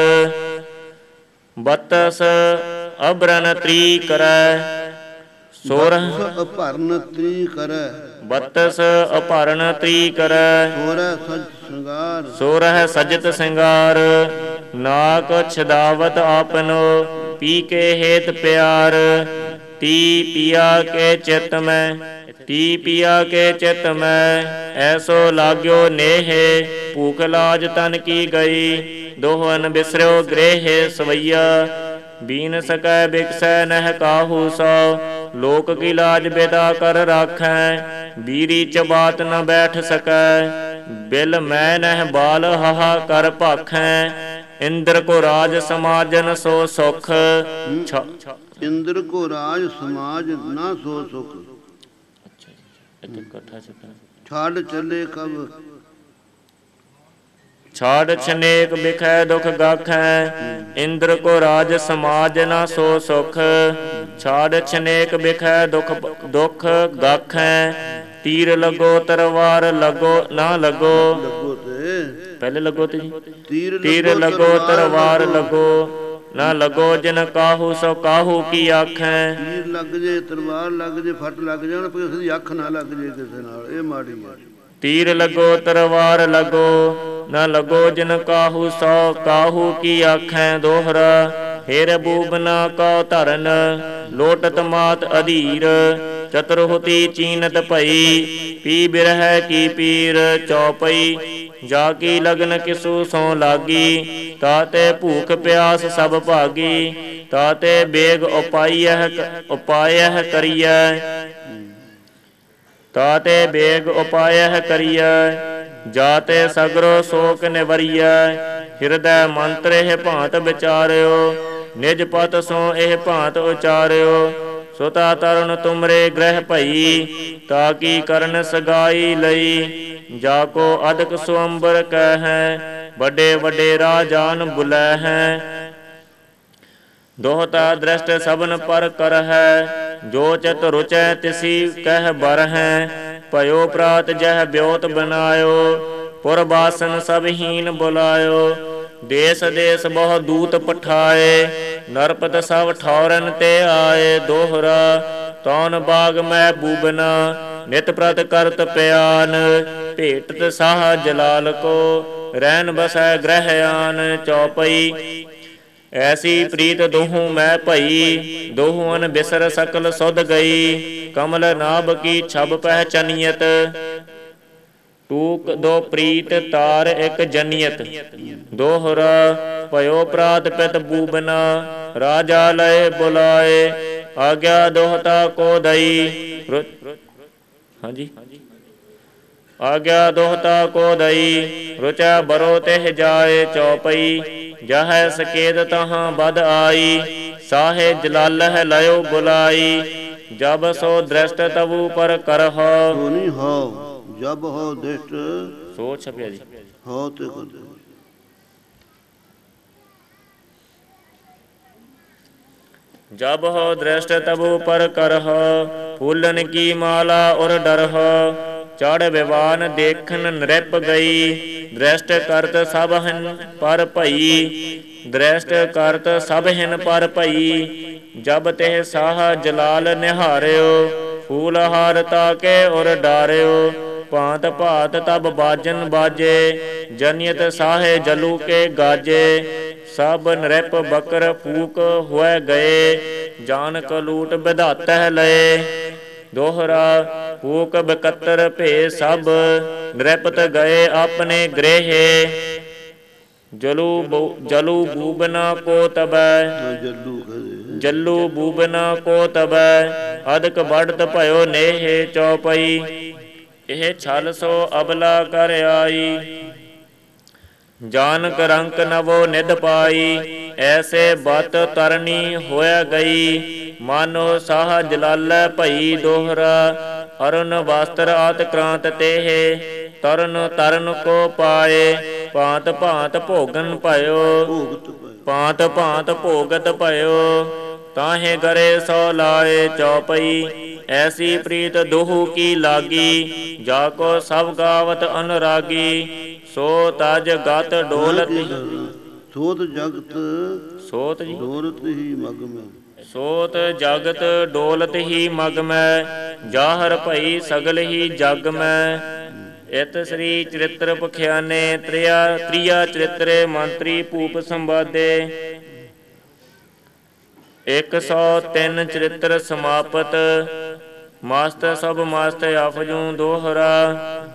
ਬਤਸ ਅਬਰਨ ਤ੍ਰੀ ਕਰੈ। ਸੋਰਹ ਅਪਰਨ ਤ੍ਰੀ ਕਰੈ, ਬਤਸ ਅਪਰਨ ਤ੍ਰੀ ਕਰੈ। ਸੋਰਹ ਸਜ ਸ਼ਿੰਗਾਰ, ਸੋਰਹ ਸਜਤ ਸਿੰਗਾਰ। ਨਾਕ ਛਦਾਵਤ ਆਪਨੋ, ਪੀ ਕੇ ਹੇਤ ਪਿਆਰ। ਤੀ ਪੀਆ ਕੇ ਚਿਤ ਮੈਂ, ਤੀ ਪੀਆ ਕੇ ਚਿਤ ਮੈਂ। ਐਸੋ ਲਾਗਿਓ ਨੇਹ, ਭੂਖ ਲਾਜ ਤਨ ਕੀ ਗਈ। ਦੋਹਨ ਬਿਸਰਿਓ ਗ੍ਰਹਿ ਸਵਈਆ, ਬੀਨ ਸਕੈ ਬਿਕਸੈ ਨਹਿ ਕਾਹੂ ਸੋ। ਲੋਕ ਕੀ ਲਾਜ ਬੇਦਾ ਕਰ ਰਾਖੈ, ਬੀਰੀ ਚਬਾਤ ਨ ਬੈਠ ਸਕੈ। ਬਿਲ ਮੈਂ ਨਹਿ ਬਾਲ ਹਾਹਾ ਕਰ ਭਾਖੈ, ਇੰਦਰ ਕੋ ਰਾਜ ਸਮਾਜਨ ਸੋ ਸੁਖ। ਇੰਦਰ ਕੋ ਰਾਜ ਸਮਾਜ ਨਾ ਸੋ ਸੁਖ। ਛਾੜ ਚੱਲੇ ਕਬ, ਛਾੜ ਛਨੇਕ ਬਿਖੈ ਦੁਖ ਗਾਖੈ। ਇੰਦਰ ਕੋ ਰਾਜ ਸਮਾਜ ਨਾ ਸੋ ਸੁਖ। ਛਾੜ ਛਨੇਕ ਬਿਖੈ ਦੁਖ ਦੁਖ ਗਾਖੈ। ਤੀਰ ਲੱਗੋ ਤਰਵਾਰ ਲੱਗੋ ਨਾ ਲੱਗੋ। ਪਹਿਲੇ ਲੱਗੋ ਤੇ ਜੀ। ਤੀਰ ਲੱਗੋ ਤਰਵਾਰ ਲੱਗੋ ਨਾ ਲੱਗੋ। ਜਿਨ ਕਾਹੂ ਸੋ ਕਾਹੂ ਕੀ ਆਖੈ। ਤੀਰ ਲੱਗ ਜੇ, ਤਲਵਾਰ ਲੱਗ ਜੇ, ਫੱਟ ਲੱਗ ਜਾਣ, ਪਰ ਕਿਸੇ ਦੀ ਅੱਖ ਨਾ ਲੱਗ ਜੇ ਕਿਸੇ ਨਾਲ, ਇਹ ਮਾੜੀ ਹੈ। ਤੀਰ ਲੱਗੋ ਤਰਵਾਰ ਲੱਗੋ ਨਾ ਲੱਗੋ। ਜਿਨ ਕਾਹੂ ਸੋ ਕਾਹੂ ਕੀ ਆਖੈ, ਦੋਹਰਾ ਹੇਰ ਬੂਬਨਾ ਕਉ ਧਰਨ। ਲੋਟਤ ਮਾਤ ਅਧੀਰ, ਚਤੁਰਹੁਤੀ ਚੀਨਤ ਭਈ। ਪੀ ਬਿਰਹਿ ਕੀ ਪੀਰ, ਚੌਪਈ ਜਾ ਕੀ ਲਗਨ ਕਿਸੂ ਸੋ ਲਾਗੀ। ਤਾਤੇ ਭੂਖ ਪਿਆਸ ਸਭ ਭਾਗੀ, ਤਾਤੇ ਬੇਗ ਉਪਾਇਹ ਉਪਾਇਹ ਕਰੀਐ। ਤਾਤੇ ਬੇਗ ਉਪਾਇਹ ਕਰੀਐ, ਜਾਤੇ ਸਗਰੋ ਸੋਕ ਨਿਵਰੀਐ। ਹਿਰਦੈ ਮੰਤਰ ਇਹ ਭਾਂਤ ਵਿਚਾਰਿਓ, ਨਿਜ ਪਤ ਸੋ ਇਹ ਭਾਂਤ ਉਚਾਰਿਓ। ਸੁਤਾ ਤਰੁਣ ਤੁਮਰੇ ਗ੍ਰਹਿ ਭਈ, ਤਾ ਕੀ ਕਰਨ ਸਗਾਈ ਲਈ। ਜਾ ਕੋ ਅਦਕ ਸੁਅੰਬਰ ਕਹਿ, ਵੱਡੇ ਵੱਡੇ ਰਾਜਾਨ ਬੁਲੈ ਹੈ। ਦੋਹਤਾ ਦ੍ਰਿਸ਼ਟ ਸਭਨ ਪਰ ਕਰਹਿ, ਜੋ ਚਿਤ ਰੁਚੈ ਤਿਸੀ ਕਹਿ ਬਰਹਿ। ਭਇਓ ਪ੍ਰਾਤ ਜਹ ਬਿਓਤ ਬਨਾਇਓ, ਪੁਰਬਾਸਨ ਸਭ ਹੀਨ ਬੁਲਾਇਓ। ਦੇਸ ਦੇਸ ਬਹੁ ਦੂਤ ਪਠਾਏ, ਨਰਪਤ ਸਭ ਠੌਰਨ ਤੇ ਆਏ। ਦੋਹਰਾ ਤੌਨ ਬਾਗ ਮੈਂ ਬੂਬਨਾ, ਨਿਤ ਪ੍ਰਤ ਕਰਤ ਪਿਆਨ। ਭੇਟਤ ਸਾਹ ਜਲਾਲ ਕੋ, ਰਹਿਨ ਬਸੈ ਗ੍ਰਹਿ ਆਨ। ਚੌਪਈ ਐਸੀ ਪ੍ਰੀਤ ਦੋਹੂ ਮੈਂ ਭਈ, ਦੋਹੂਅਨ ਬਿਸਰ ਸਕਲ ਸੁਧ ਗਈ। ਕਮਲ ਨਾਭ ਕੀ ਛਬ ਪਹਿਚਨੀਅਤ, ਟੂਕ ਦੋ ਪ੍ਰੀਤ ਤਾਰ ਇਕ ਜਨੀਅਤ। ਦੋਹਰਾ ਭਇਓ ਪ੍ਰਾਤ ਪਿਤ ਬੂਬਨਾ, ਰਾਜਾ ਲਏ ਬੁਲਾਏ। ਆਗਿਆ ਦੋਹਤਾ ਕੋ ਦਈ, ਹਾਂਜੀ ਆਗਿਆ ਦੋਹਤਾ ਕੋ ਦਈ। ਰੁਚੈ ਬਰੋ ਤਿਹ ਜਾਏ। ਚੌਪਈ ਜਹੈ ਸਕੇਤ ਤਹਾਂ ਬਦ ਆਈ, ਸਾਹੇ ਜਲਾਲਹਿ ਲਇਓ ਬੁਲਾਈ। ਜਬ ਸੋ ਦ੍ਰਿਸ਼ਟ ਤਬੂ ਪਰ ਕਰਹੁ, ਸੋਨੀ ਹੋ ਜਬ ਹੋ ਦ੍ਰਿਸ਼ਟ ਸੋ ਛਪਿਆ ਜੀ ਹੋ ਤੇ ਕਰਦੇ। ਜਬ ਹੋ ਦ੍ਰਿਸ਼ਟ ਤਬੂ ਪਰ ਕਰਹੁ, ਫੂਲਨ ਕੀ ਮਾਲਾ ਉਰ ਡਰਹੁ। ਚੜ ਵਿਵਾਨ ਦੇਖਨ ਨ੍ਰਿਪ ਗਈ, ਦ੍ਰਿਸ਼ਟ ਕਰਤ ਸਭ ਹਨ ਪਰ ਭਈ। ਦ੍ਰਿਸ਼ਟ ਕਰਤ ਸਭ ਹਨ ਪਰ ਭਈ। ਜਬ ਤਿਹ ਸਾਹ ਜਲਾਲ ਨਿਹਾਰਿਓ, ਫੂਲ ਹਾਰ ਤਾਕੇ ਉਰ ਡਾਰਿਓ। ਭਾਂਤ ਭਾਤ ਤਬ ਬਾਜਨ ਬਾਜੇ, ਜਨੀਅਤ ਸਾਹੇ ਜਲੂ ਕੇ ਗਾਜੇ। ਸਭ ਨ੍ਰਿਪ ਬਕਰ ਫੂਕ ਹੋਇ ਗਏ, ਜਾਨ ਕਲੂਟ ਵਿਧਾਤਹਿ ਲਏ। ਦੋਹਰਾ ਫੂਕ ਬਕਤਰ ਭੇ ਸਭ, ਨ੍ਰਿਪਤ ਗਏ ਆਪਣੇ ਗ੍ਰਹਿ। ਜਲੂ ਜਲੂ ਬੂਬਨਾ ਕੋ ਤਬੈ, ਜੱਲੂ ਬੂਬਨਾ ਕੋ ਤਬੈ। ਅਦਕ ਬੜਤ ਭਇਓ ਨੇਹ ਚੌਪਈ। ਇਹ ਛਲ ਸੋ ਅਬਲਾ ਕਰ ਆਈ, ਜਾਨਕ ਰੰਕ ਨਵੋ ਨਿਧ ਪਾਈ। ਐਸੇ ਬਤ ਤਰਨੀ ਹੋਇਆ ਗਈ, ਮਾਨੋ ਸਾਹ ਜਲਾਲੈ ਭਈ ਦੋਹਰਾ। ਅਰੁਣ ਵਸਤਰ ਆਤ ਕ੍ਰਾਂਤ ਤੇਹ, ਤਰਨ ਤਰਨ ਕੋ ਪਾਏ। ਭਾਂਤ ਭਾਂਤ ਭੋਗਨ ਭਇਓ, ਭਾਂਤ ਭਾਂਤ ਭੋਗਤ ਭਇਓ। ਤਾਹੇ ਗਰੇ ਸੋ ਲਾਏ ਚੌਪਈ, ਐਸੀ ਪ੍ਰੀਤ ਦੋਹੂ ਕੀ ਲਾਗੀ। ਜਾ ਕੋ ਸਭ ਗਾਵਤ ਅਨੁਰਾਗੀ, ਸੋ ਤਜ ਗਤ ਡੋਲਤ। ਸੋਤ ਜਗਤ ਸੋਤ ਜੀ ਡੋਲਤ ਹੀ ਮਗ ਮੈਂ, ਸੋਤ ਜਗਤ ਡੋਲਤ ਹੀ ਮਗ ਮੈਂ। ਜਾਹਰ ਭਈ ਸਗਲ ਹੀ ਜਗ ਮੈਂ। ਇਤ ਸ੍ਰੀ ਚਰਿਤ੍ਰ ਪਖਿਆਨੇ ਤ੍ਰਿਆ ਤ੍ਰਿਆ ਚਰਿਤਰੇ ਮੰਤਰੀ ਭੂਪ ਸੰਵਾਦੇ। ਇੱਕ ਸੌ ਤਿੰਨ ਚਰਿਤ੍ਰ ਸਮਾਪਤ, ਮਸਤ ਸਭ ਮਸਤ ਅਫਜੂ ਦੋਹਰਾ।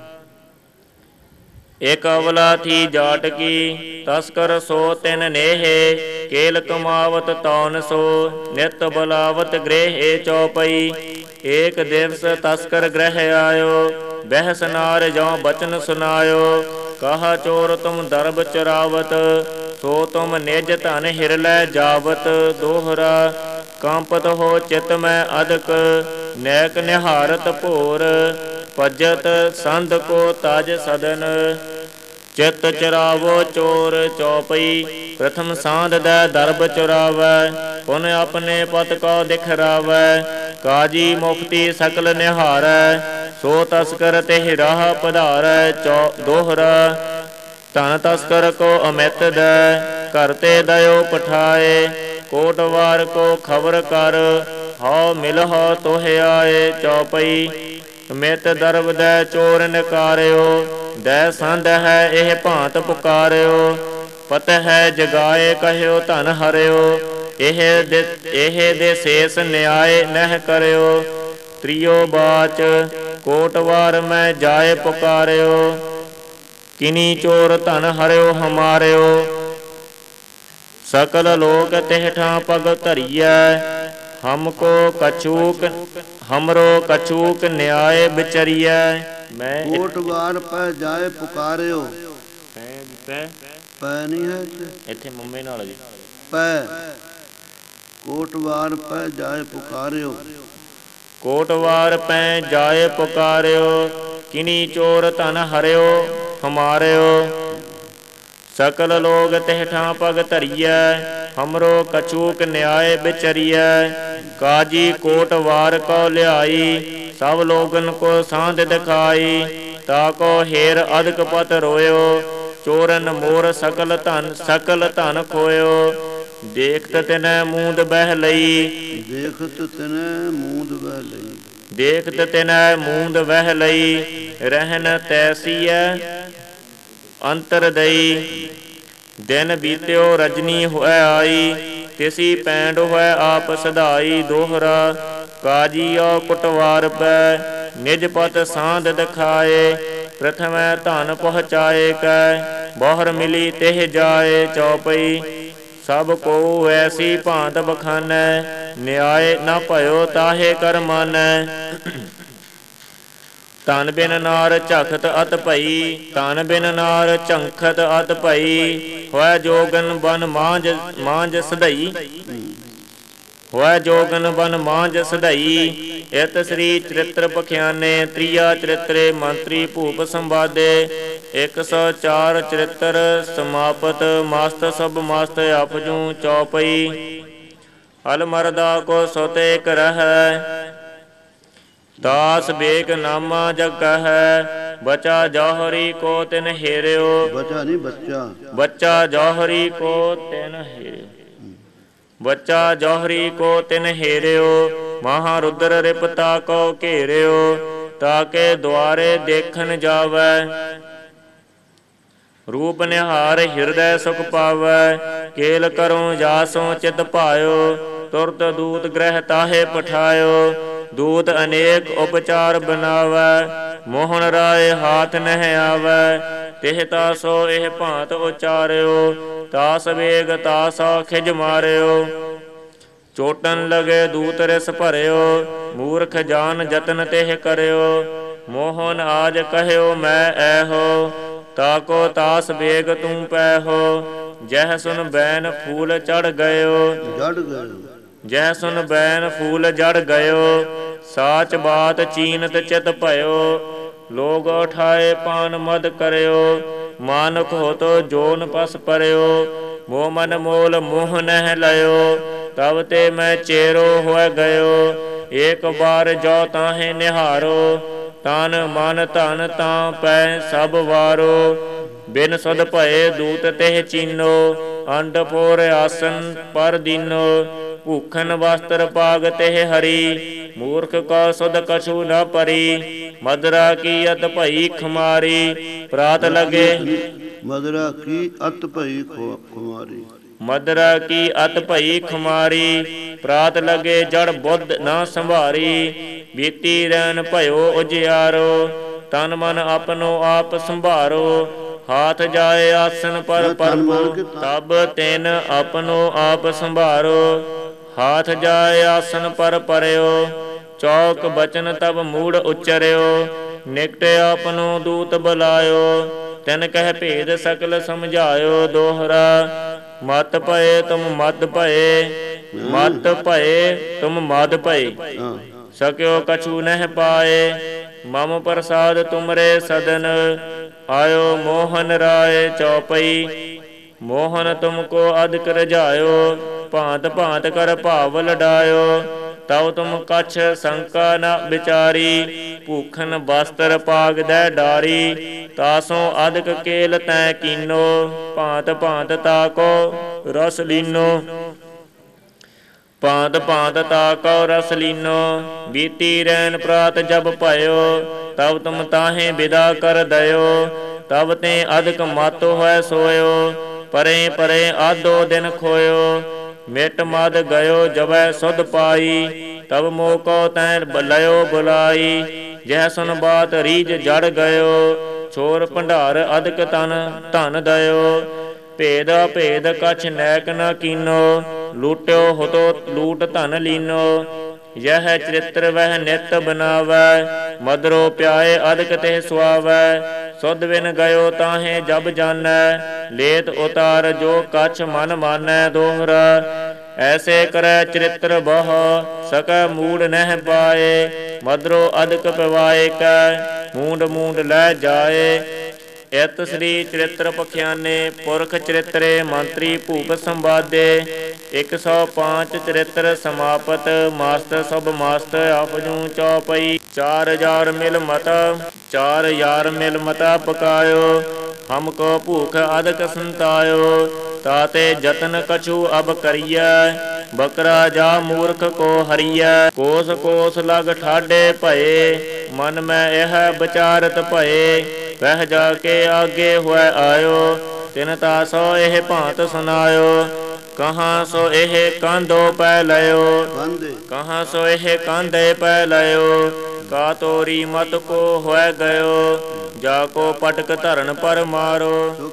ਇਕ ਅਵਲਾ ਥੀ ਜਾਟ ਕੀ, ਤਸਕਰ ਸੋ ਤਿਨ ਨੇਹੇ। ਕੇਲ ਕਮਾਵਤ ਤੌਨ ਸੋ, ਨਿਤ ਬਲਾਵਤ ਗ੍ਰਹਿ ਚੌਪਈ। ਏਕ ਦਿਵਸ ਤਸਕਰ ਗ੍ਰਹਿ ਆਇਓ, ਬਹਿਸ ਨਾਰ ਜਉ ਬਚਨ ਸੁਨਾਇਓ। ਕਹਾ ਚੋਰ ਤੁਮ ਦਰਬ ਚਰਾਵਤ, ਸੋ ਤੁਮ ਨਿਜ ਧਨ ਹਿਰ ਲੈ ਜਾਵਤ ਦੋਹਰਾ। ਕੰਪਤ ਹੋ ਚਿਤ ਮੈਂ ਅਦਕ, ਨੈਕ ਨਿਹਾਰਤ ਭੋਰ। ਭਜਤ ਸੰਧ ਕੋ ਤਜ ਸਦਨ, ਚਿਤ ਚਰਾਵੋ ਚੋਰ ਚੌਪਈ। ਪ੍ਰਥਮ ਸਾਂਧ ਦੈ ਦਰਬ ਚੁਰਾਵੈ, ਪੁਨ ਆਪਣੇ ਪਤ ਕੋ ਦਿਖਰਾਵੈ। ਕਾਜੀ ਮੁਫਤੀ ਸਕਲ ਨਿਹਾਰੈ, ਸੋ ਤਸਕਰ ਤੇ ਰਾਹ ਪਧਾਰੈ ਚੌ ਦੋਹਰਾ। ਧਨ ਤਸਕਰ ਕੋ ਅਮਿਤ ਦੈ, ਘਰ ਤੇ ਦਇਓ ਪਠਾਏ। ਕੋਟਵਾਰ ਕੋ ਖਬਰ ਕਰ, ਹਉ ਮਿਲਹੁ ਤੋਹ ਆਏ ਚੌਪਈ। ਮਿਤ ਦਰਬ ਦੈ ਚੋਰ ਨਕਾਰਿਓ, ਦੈ ਸੰਧ ਹੈ ਇਹ ਭਾਂਤ ਪੁਕਾਰਿਓ। ਪਤ ਹੈ ਜਗਾਏ ਕਹਿਓ ਧਨ ਹਰਿਓ, ਇਹ ਦੇ ਇਹ ਦੇ ਸੇਸ ਨਿਆਏ ਨਹਿ ਕਰਿਓ। ਤ੍ਰਿਓ ਬਾਚ ਕੋਟਵਾਰ ਮੈਂ ਜਾਏ ਪੁਕਾਰਿਓ, ਕਿਨੀ ਚੋਰ ਧਨ ਹਰਿਓ ਹਮਾਰਿਓ। ਸਕਲ ਲੋਕ ਤਿਹ ਠਾਂ ਪਗ ਧਰੀਐ, ਹਮਕੋ ਕਛੂਕ ਹਮਰੋ ਕਛੂਕ ਨਿਆਏ ਵਿਚਰੀਐ। ਮੈਂ ਕੋਟਵਾਰ ਪੈ ਜਾਏ ਪੁਕਾਰਿਓ, ਪੈ ਪੈ ਨਹੀਂ ਹੈ ਇੱਥੇ ਮੰਮੇ ਨਾਲ ਜੀ। ਪੈ ਕੋਟਵਾਰ ਪੈ ਜਾਏ ਪੁਕਾਰਿਓ, ਕੋਟਵਾਰ ਪੈ ਜਾਏ ਪੁਕਾਰਿਓ। ਕਿਨੀ ਚੋਰ ਧਨ ਹਰਿਓ ਹਮਾਰਿਓ। ਸਕਲ ਲੋਕ ਤਿਹ ਠਾਂ ਪਗ ਧਰੀਐ, ਹਮਰੋ ਕਛੂਕ ਨਿਆਏ ਵਿਚਰੀਐ। ਕਾਜੀ ਕੋਟਵਾਰ ਕੋ ਲਿਆਈ, ਸਭ ਲੋਗਨ ਕੋ ਸਾਂਧ ਦਿਖਾਈ। ਤਾ ਕੋ ਹੇਰ ਅਦਕ ਪਤ ਰੋਇਓ, ਚੋਰਨ ਮੋਰ ਸਕਲ ਧਨ ਸਕਲ ਧਨ ਖੋਇਓ। ਦੇਖਤ ਤਿਨੈ ਮੂੰਦ ਬਹਿ ਲਈ, ਦੇਖਤ ਤਿਨੈ ਮੂੰਦ ਬਹਿ ਲਈ। ਦੇਖਤ ਤਿਨੈ ਮੂੰਦ ਬਹਿ ਲਈ, ਰਹਿਨ ਤੈਸੀਐ ਅੰਤਰ ਦਈ। ਦਿਨ ਬੀਤਿਓ ਰਜਨੀ ਹੋਇ ਆਈ, ਤਿਸੀ ਪੈਂਡ ਹੋਇ ਆਪ ਸਧਾਈ ਦੋਹਰਾ। ਕਾਜੀਓ ਕੁਟਵਾਰ ਪੈ, ਨਿਜ ਪਤ ਸਾਂਧ ਦਿਖਾਏ। ਪ੍ਰਥਮੈ ਧਨ ਪਹੁੰਚਾਏ ਕੈ, ਬੋਹਰ ਮਿਲੀ ਤਿਹ ਜਾਏ ਚੌਪਈ। ਸਭ ਕੋ ਐਸੀ ਭਾਂਤ ਬਖਾਨੈ, ਨਿਆਏ ਨਾ ਭਇਓ ਤਾਹੇ ਕਰ ਮਾਨੈ। ਧਨ ਬਿਨ ਨਾਰ ਝਖਤ ਅਤ ਭਈ, ਧਨ ਬਿਨ ਨਾਰ ਝੰਖਤ ਅਤ ਭਈ। ਹੋਇ ਜੋਗਨ ਬਨ ਮਾਂਜ ਮਾਂਜ ਸਧਈ, ਹੋਇ ਜੋਗਨ ਬਨ ਮਾਂਜ ਸਧਈ। ਇਤ ਸ੍ਰੀ ਚਰਿਤ੍ਰ ਪਖਿਆਨੇ ਤ੍ਰਿਆ ਚਰਿਤਰੇ ਮੰਤਰੀ ਭੂਪ ਸੰਵਾਦੇ। ਇੱਕ ਸੌ ਚਾਰ ਚਰਿਤ੍ਰ ਸਮਾਪਤ, ਮਸਤ ਸਭ ਮਸਤ ਅਪਜੂ ਚੌਪਈ। ਹਲ ਮਰਦਾ ਕੋ ਸੋਤੇ ਕਰਹਿ, ਦਾਸ ਬੇਗ ਨਾਮਾ ਜਗ ਹੈ। ਬਚਾ ਜੌਹਰੀ ਕੋ ਤਿਨ ਹੇਰਿਓ, ਬਚਾ ਨਹੀਂ ਬੱਚਾ, ਬੱਚਾ ਜੌਹਰੀ ਕੋ ਤਿਨ ਹੇਰਿਓ। ਬੱਚਾ ਜੌਹਰੀ ਕੋ ਤਿਨ ਹੇਰਿਓ, ਮਹਾਰੁਦਰ ਰਿਪਤਾ ਕੋ ਘੇਰਿਓ। ਤਾਕੇ ਦੁਆਰੇ ਦੇਖਣ ਜਾਵੈ, ਰੂਪ ਨਿਹਾਰ ਹਿਰਦੈ ਸੁਖ ਪਾਵੈ। ਕੇਲ ਕਰੋ ਜਾਸੋ ਚਿਤ ਭਾਇਓ, ਤੁਰਤ ਦੂਤ ਗ੍ਰਹਿ ਤਾਹੇ ਪਠਾਇਓ। ਦੂਤ ਅਨੇਕ ਉਪਚਾਰ ਬਨਾਵੈ, ਮੋਹਨ ਰਾਏ ਹਾਥ ਨਹਿ ਆਵੈ। ਤਿਹ ਤਾਸੋ ਇਹ ਭਾਂਤ ਉਚਾਰਿਓ, ਤਾਸ ਵੇਗ ਤਾਸਾ ਖਿਜ ਮਾਰਿਓ। ਚੋਟਨ ਲਗੇ ਦੂਤ ਰਿਸ ਭਰਿਓ, ਮੂਰਖ ਜਾਨ ਜਤਨ ਤਿਹ ਕਰਿਓ। ਮੋਹਨ ਆਜ ਕਹਿਓ ਮੈਂ ਐਹੋ, ਤਾਕੋ ਤਾਸ ਬੇਗ ਤੂੰ ਪੈਹੋ। ਜਹ ਸੁਨ ਬੈਨ ਫੂਲ ਚੜ ਗਇਓ, ਜੜ ਗਏ ਜਹ ਸੁਨ ਬੈਨ ਫੂਲ ਜੜ ਗਇਓ। ਸਾਚ ਬਾਤ ਚੀਨਤ ਚਿਤ ਭਇਓ, ਲੋਗ ਉਠਾਏ ਪਾਨ ਮਦ ਕਰਿਓ। ਮਾਨੁਖ ਹੋਤੋ ਜੋਨ ਪਸ ਪਰਿਓ, ਮੋਹ ਮਨ ਮੋਲ ਮੋਹ ਨਹਿ ਲਇਓ। ਤਬ ਤੇ ਮੈਂ ਚੇਰੋ ਹੋਇ ਗਇਓ, ਏਕ ਬਾਰ ਜੋ ਤਾਹੇ ਨਿਹਾਰੋ। ਤਨ ਮਨ ਧਨ ਤਾਂ ਪੈ ਸਭ ਵਾਰੋ, ਬਿਨ ਸੁਧ ਭਏ ਦੂਤ ਤਿਹ ਚੀਨੋ। ਅੰਡ ਪੋਰ ਆਸਨ ਪਰ ਦੀਨੋ, ਭੂਖਨ ਵਸਤਰ ਪਾਗ ਤਿਹ ਹਰੀ। ਮੂਰਖ ਕੋ ਸੁਧ ਕਛੂ ਨ ਪਰੀ, ਮਦਰਾ ਕੀ ਅਤ ਭਈ ਖਮਾਰੀ। ਪ੍ਰਾਤ ਲਗੇ ਮਦਰਾ ਕੀ ਅਤ ਭਈ ਖੁਮਾਰੀ, ਮਦਰਾ ਕੀ ਅਤ ਭਈ ਖੁਮਾਰੀ। ਪ੍ਰਾਤ ਲਗੇ ਜੜ ਬੁੱਧ ਨਾ ਸੰਭਾਰੀ, ਬੀਤੀ ਰਹਿਣ ਭਇਓ ਉਜਿਆਰੋ। ਤਨ ਮਨ ਆਪਨੋ ਆਪ ਸੰਭਾਰੋ, ਹਾਥ ਜਾਏ ਆਸਨ ਪਰ ਪਰਬੋ। ਤਬ ਤਿਨ ਆਪਨੋ ਆਪ ਸੰਭਾਰੋ, ਹਾਥ ਜਾਏ ਆਸਨ ਪਰ ਪਰਿਓ। ਚੌਕ ਬਚਨ ਤਬ ਮੂੜ ਉਚਰਿਓ, ਨਿਕਟ ਆਪਨੋ ਦੂਤ ਬੁਲਾਇਓ। ਤਿਨ ਕਹਿ ਭੇਦ ਸਕਲ ਸਮਝਾਇਓ, ਦੋਹਰਾ ਮਤ ਭਏ ਤੁਮ ਮਦ ਭਏ। ਮਤ ਭਏ ਤੁਮ ਮਦ ਭਏ, ਸਕਿਓ ਕਛੂ ਨਹਿ ਪਾਏ। ਮਮ ਪ੍ਰਸਾਦ ਤੁਮਰੇ ਸਦਨ, ਆਇਓ ਮੋਹਨ ਰਾਏ ਚੌਪਈ। ਮੋਹਨ ਤੁਮ ਕੋ ਅਦਿਕ ਰਜਾਇਓ, ਭਾਂਤ ਭਾਂਤ ਕਰ ਭਾਵ ਲਡਾਇਓ। ਤਉ ਤੁਮ ਕਛ ਸੰਕਾ ਨ ਵਿਚਾਰੀ, ਭੂਖਨ ਬਸਤਰ ਪਾਗ ਦੈ ਡਾਰੀ। ਤਾਸੋਂ ਅਦਿਕ ਕੇਲ ਤੈ ਕੀਨੋ, ਭਾਂਤ ਭਾਂਤ ਤਾਕੋ ਰਸ ਲੀਨੋ। ਭਾਂਤ ਭਾਂਤ ਤਾਕੋ ਰਸ ਲੀਨੋ, ਬੀਤੀ ਰੈਨ ਪ੍ਰਾਤ ਜਬ ਭਇਓ। ਤਬ ਤੁਮ ਤਾਹੇ ਵਿਦਾ ਕਰ ਦਇਓ, ਤਬ ਤੇ ਅਦਿਕ ਮਤ ਹੋਇ ਸੋਇਓ। ਪਰੇ ਪਰੇ ਆਧੋ ਦਿਨ ਖੋਇਓ, ਮਿਟ ਮਦ ਗਇਓ ਜਬੈ ਸੁਧ ਪਾਈ। ਤਬ ਮੋਹ ਕੋ ਤੈਂ ਲਇਓ ਬੁਲਾਈ, ਜਹ ਸੁਨ ਬਾਤ ਰੀਝ ਜੜ ਗਇਓ। ਛੋਰ ਭੰਡਾਰ ਅਦਿਕ ਤਨ ਧਨ ਦਇਓ, ਭੇਦ ਅਭੇਦ ਕਛ ਨੈਕ ਨ ਕੀਨੋ। ਲੂਟਿਓ ਹੁਤੋ ਲੂਟ ਧਨ ਲੀਨੋ, ਯਹ ਚਰਿਤ੍ਰ ਵਹਿ ਨਿਤ ਬਨਾਵੈ। ਮਦਰੋ ਪਿਆਏ ਅਦਿਕ ਤਿਹ ਸੁਆਵੈ, ਸੁਧ ਬਿਨ ਗਇਓ ਤਾਹੇ ਜਬ ਜਾਣੈ। ਲੇਤ ਉਤਾਰ ਜੋ ਕਛ ਮਨ ਮਾਨੈ, ਦੋਹਰਾ ਐਸੇ ਕਰੈ ਚਰਿਤ੍ਰ ਬਹੁ। ਸਕੈ ਮੂੜ ਨਹਿ ਪਾਏ, ਮਦਰੋ ਅਦਿਕ ਪਵਾਏ ਕੈ। ਮੂੰਡ ਮੂੰਡ ਲੈ ਜਾਏ, ਇਤ ਸ੍ਰੀ ਚਰਿਤ੍ਰ ਪਖਿਆਨੇ। ਪੁਰਖ ਚਰਿਤਰੇ ਮੰਤਰੀ ਭੂਪ ਸੰਵਾਦੇ, ਇੱਕ ਸੌ ਪੰਜ ਚਰਿਤ੍ਰ ਸਮਾਪਤ। ਮਾਸਤ ਸਭ ਮਾਸਤ ਆਪਜੂ ਚੌਪਈ। ਚਾਰ ਹਜ਼ਾਰ ਮਿਲ ਮਤਾ, ਚਾਰ ਹਜ਼ਾਰ ਮਿਲ ਮਤਾ ਪਕਾਇਓ। ਹਮ ਕੋ ਭੂਖ ਅਦਿਕ ਸੰਤਾਇਓ, ਤਾਤੇ ਜਤਨ ਕਛੂ ਅਬ ਕਰੀਐ। ਬਕਰਾ ਜਾ ਮੂਰਖ ਕੋ ਹਰੀਐ, ਕੋਸ ਕੋਸ ਲਗ ਠਾਡੇ ਭਏ। ਮਨ ਮੈਂ ਇਹ ਵਿਚਾਰਤ ਭਏ, ਵਹਿ ਜਾ ਕੇ ਆਗੇ ਹੋਇ ਆਇਓ। ਤਿਨ ਤਾਸੋ ਇਹ ਭਾਂਤ ਸੁਨਾਇਓ, ਕਹਾਂ ਸੋ ਇਹ ਕਾਂਧੋ ਪੈ ਲਇਓ। ਕਹਾਂ ਸੋ ਇਹ ਕਾਂਧੇ ਪੈ ਲਇਓ। ਕਾ ਤੋਰੀ ਮਤ ਕੋ ਹੋਇ ਗਇਓ, ਜਾ ਕੋ ਪਟਕ ਧਰਨ ਪਰ ਮਾਰੋ।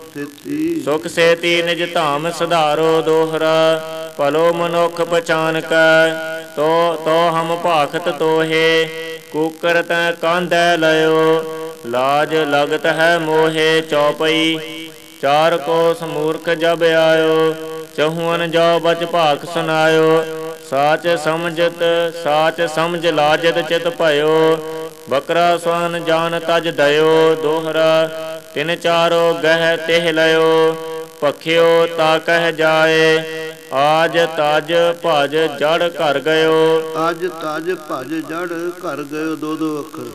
ਸੁਖ ਸੇਤੀ ਨਿਜ ਧਾਮ ਸੁਧਾਰੋ, ਦੋਹਰਾ ਭਲੋ ਮਨੁਖ ਪਛਾਨ ਕੈ। ਤੋ ਤੋ ਹਮ ਭਾਖਤ ਤੋਹੇ, ਕੂਕਰ ਤੈ ਕਾਂਧੈ ਲਇਓ। ਲਾਜ ਲਗਤ ਹੈ ਮੋਹੇ ਚੌਪਈ, ਚਾਰ ਕੋਸ ਮੂਰਖ ਜਬ ਆਇਓ। ਚਹੂਨ ਜੋ ਬਚ ਭਾਖ ਸੁਨਾਇਓ, ਸਾਚ ਸਮਝਤ ਸਾਚ ਸਮਝ ਲਾਜਤ ਚਿਤ ਭਇਓ। ਬਕਰਾ ਸਵਨ ਜਾਨ ਤਜ ਦਇਓ, ਦੋਹਰਾ ਤਿਨ ਚਾਰੋ ਗਹਿ ਤਿਹ ਲਇਓ। ਪਖਿਓ ਤਾ ਕਹਿ ਜਾਏ, ਆਜ ਤਜ ਭਜ ਜੜ ਘਰ ਗਇਓ। ਅੱਜ ਤਜ ਭਜ ਜੜ ਘਰ ਗਇਓ, ਦੋ ਦੋ ਅੱਖਰ।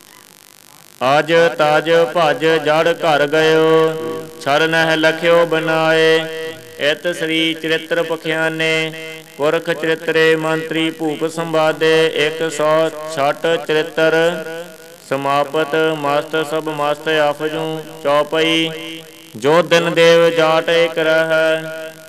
ਅੱਜ ਤਜ ਭਜ ਜੜ ਘਰ ਗਇਓ, ਛਰ ਨਹਿ ਲਖਿਓ ਬਨਾਏ। ਇਤ ਸ੍ਰੀ ਚਰਿਤ੍ਰ ਪਖਿਆਨੇ। ਪੁਰਖ ਚਰਿਤਰੇ ਮੰਤਰੀ ਭੂਪ ਸੰਵਾਦੇ, ਇੱਕ ਸੌ ਛੱਠ ਚਰਿਤ੍ਰ ਸਮਾਪਤ। ਮਸਤ ਸਭ ਮਸਤ ਆਪਜੂ ਚੌਪਈ। ਜੋ ਦਿਨ ਦੇਵ ਜਾਟ ਇਕ ਰਹਿ,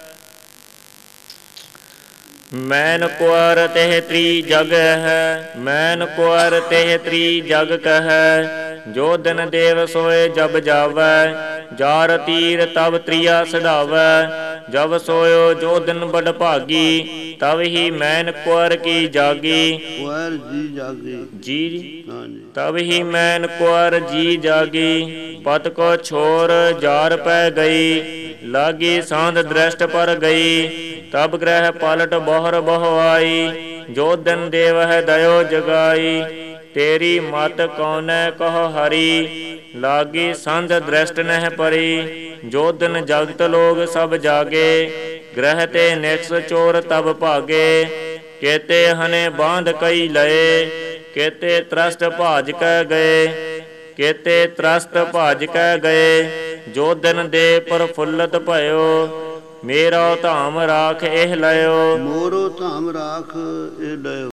ਮੈਨ ਕੁਆਰ ਤਿਹ ਤ੍ਰੀ ਜਗ ਹੈ। ਮੈਨ ਕੁਆਰ ਤਿਹ ਤ੍ਰੀ ਜਗ ਕਹੈ, ਜੋ ਦਿਨ ਦੇਵ ਸੋਏ ਜਬ ਜਾਵੈ। ਜਾਰ ਤੀਰ ਤਬ ਤ੍ਰਿਆ ਸਧਾਵੈ, ਜਬ ਸੋਇਓ ਜੋ ਦਿਨ ਬੜ ਭਾਗੀ, ਤਬ ਹੀ ਮੈਨ ਕੁਰ ਕੀ ਜਾਗੀ। ਕੁਰ ਜੀ ਜਾਗੇ ਜੀ ਹਾਂਜੀ। ਤਬ ਹੀ ਮੈਨ ਕੁਰ ਜੀ ਜਾਗੀ, ਪਤ ਕੋ ਛੋਰ ਜਾਰ ਪੈ ਗਈ, ਲਾਗੀ ਸਾਂਧ ਦ੍ਰਿਸ਼ਟ ਪਰ ਗਈ। ਤਬ ਗ੍ਰਹਿ ਪਲਟ ਬਹੁਰ ਬਹੁ ਆਈ, ਜੋ ਦਿਨ ਦੇਵ ਹੈ ਦਇਓ ਜਗਾਈ। ਤੇਰੀ ਮਤ ਕੌਨੈ ਕਹੋ ਹਰੀ, ਲਾਗੀ ਸੰਧ ਦ੍ਰਿਸ਼ਟ ਨਹਿ ਪਰੀ। ਜੋ ਦਿਨ ਜਗਤ ਲੋਗ ਸਭ ਜਾਗੇ, ਗ੍ਰਹਿ ਤੇ ਨਿਕਸ ਚੋਰ ਤਬ ਭਾਗੇ। ਕੇਤੇ ਹਨੇ ਬਾਂਧ ਕਈ ਲਏ, ਕੇਤੇ ਤਰਸਤ ਭਾਜ ਕੈ ਗਏ। ਕੇਤੇ ਤਰਸਤ ਭਾਜ ਕੈ ਗਏ, ਜੋ ਦਿਨ ਦੇ ਪ੍ਰਫੁੱਲਤ ਭਇਓ। ਮੇਰਾ ਧਾਮ ਰਾਖ ਇਹ ਲਇਓ। ਮੋਰੋ ਧਾਮ ਰਾਖ ਇਹ ਲਇਓ।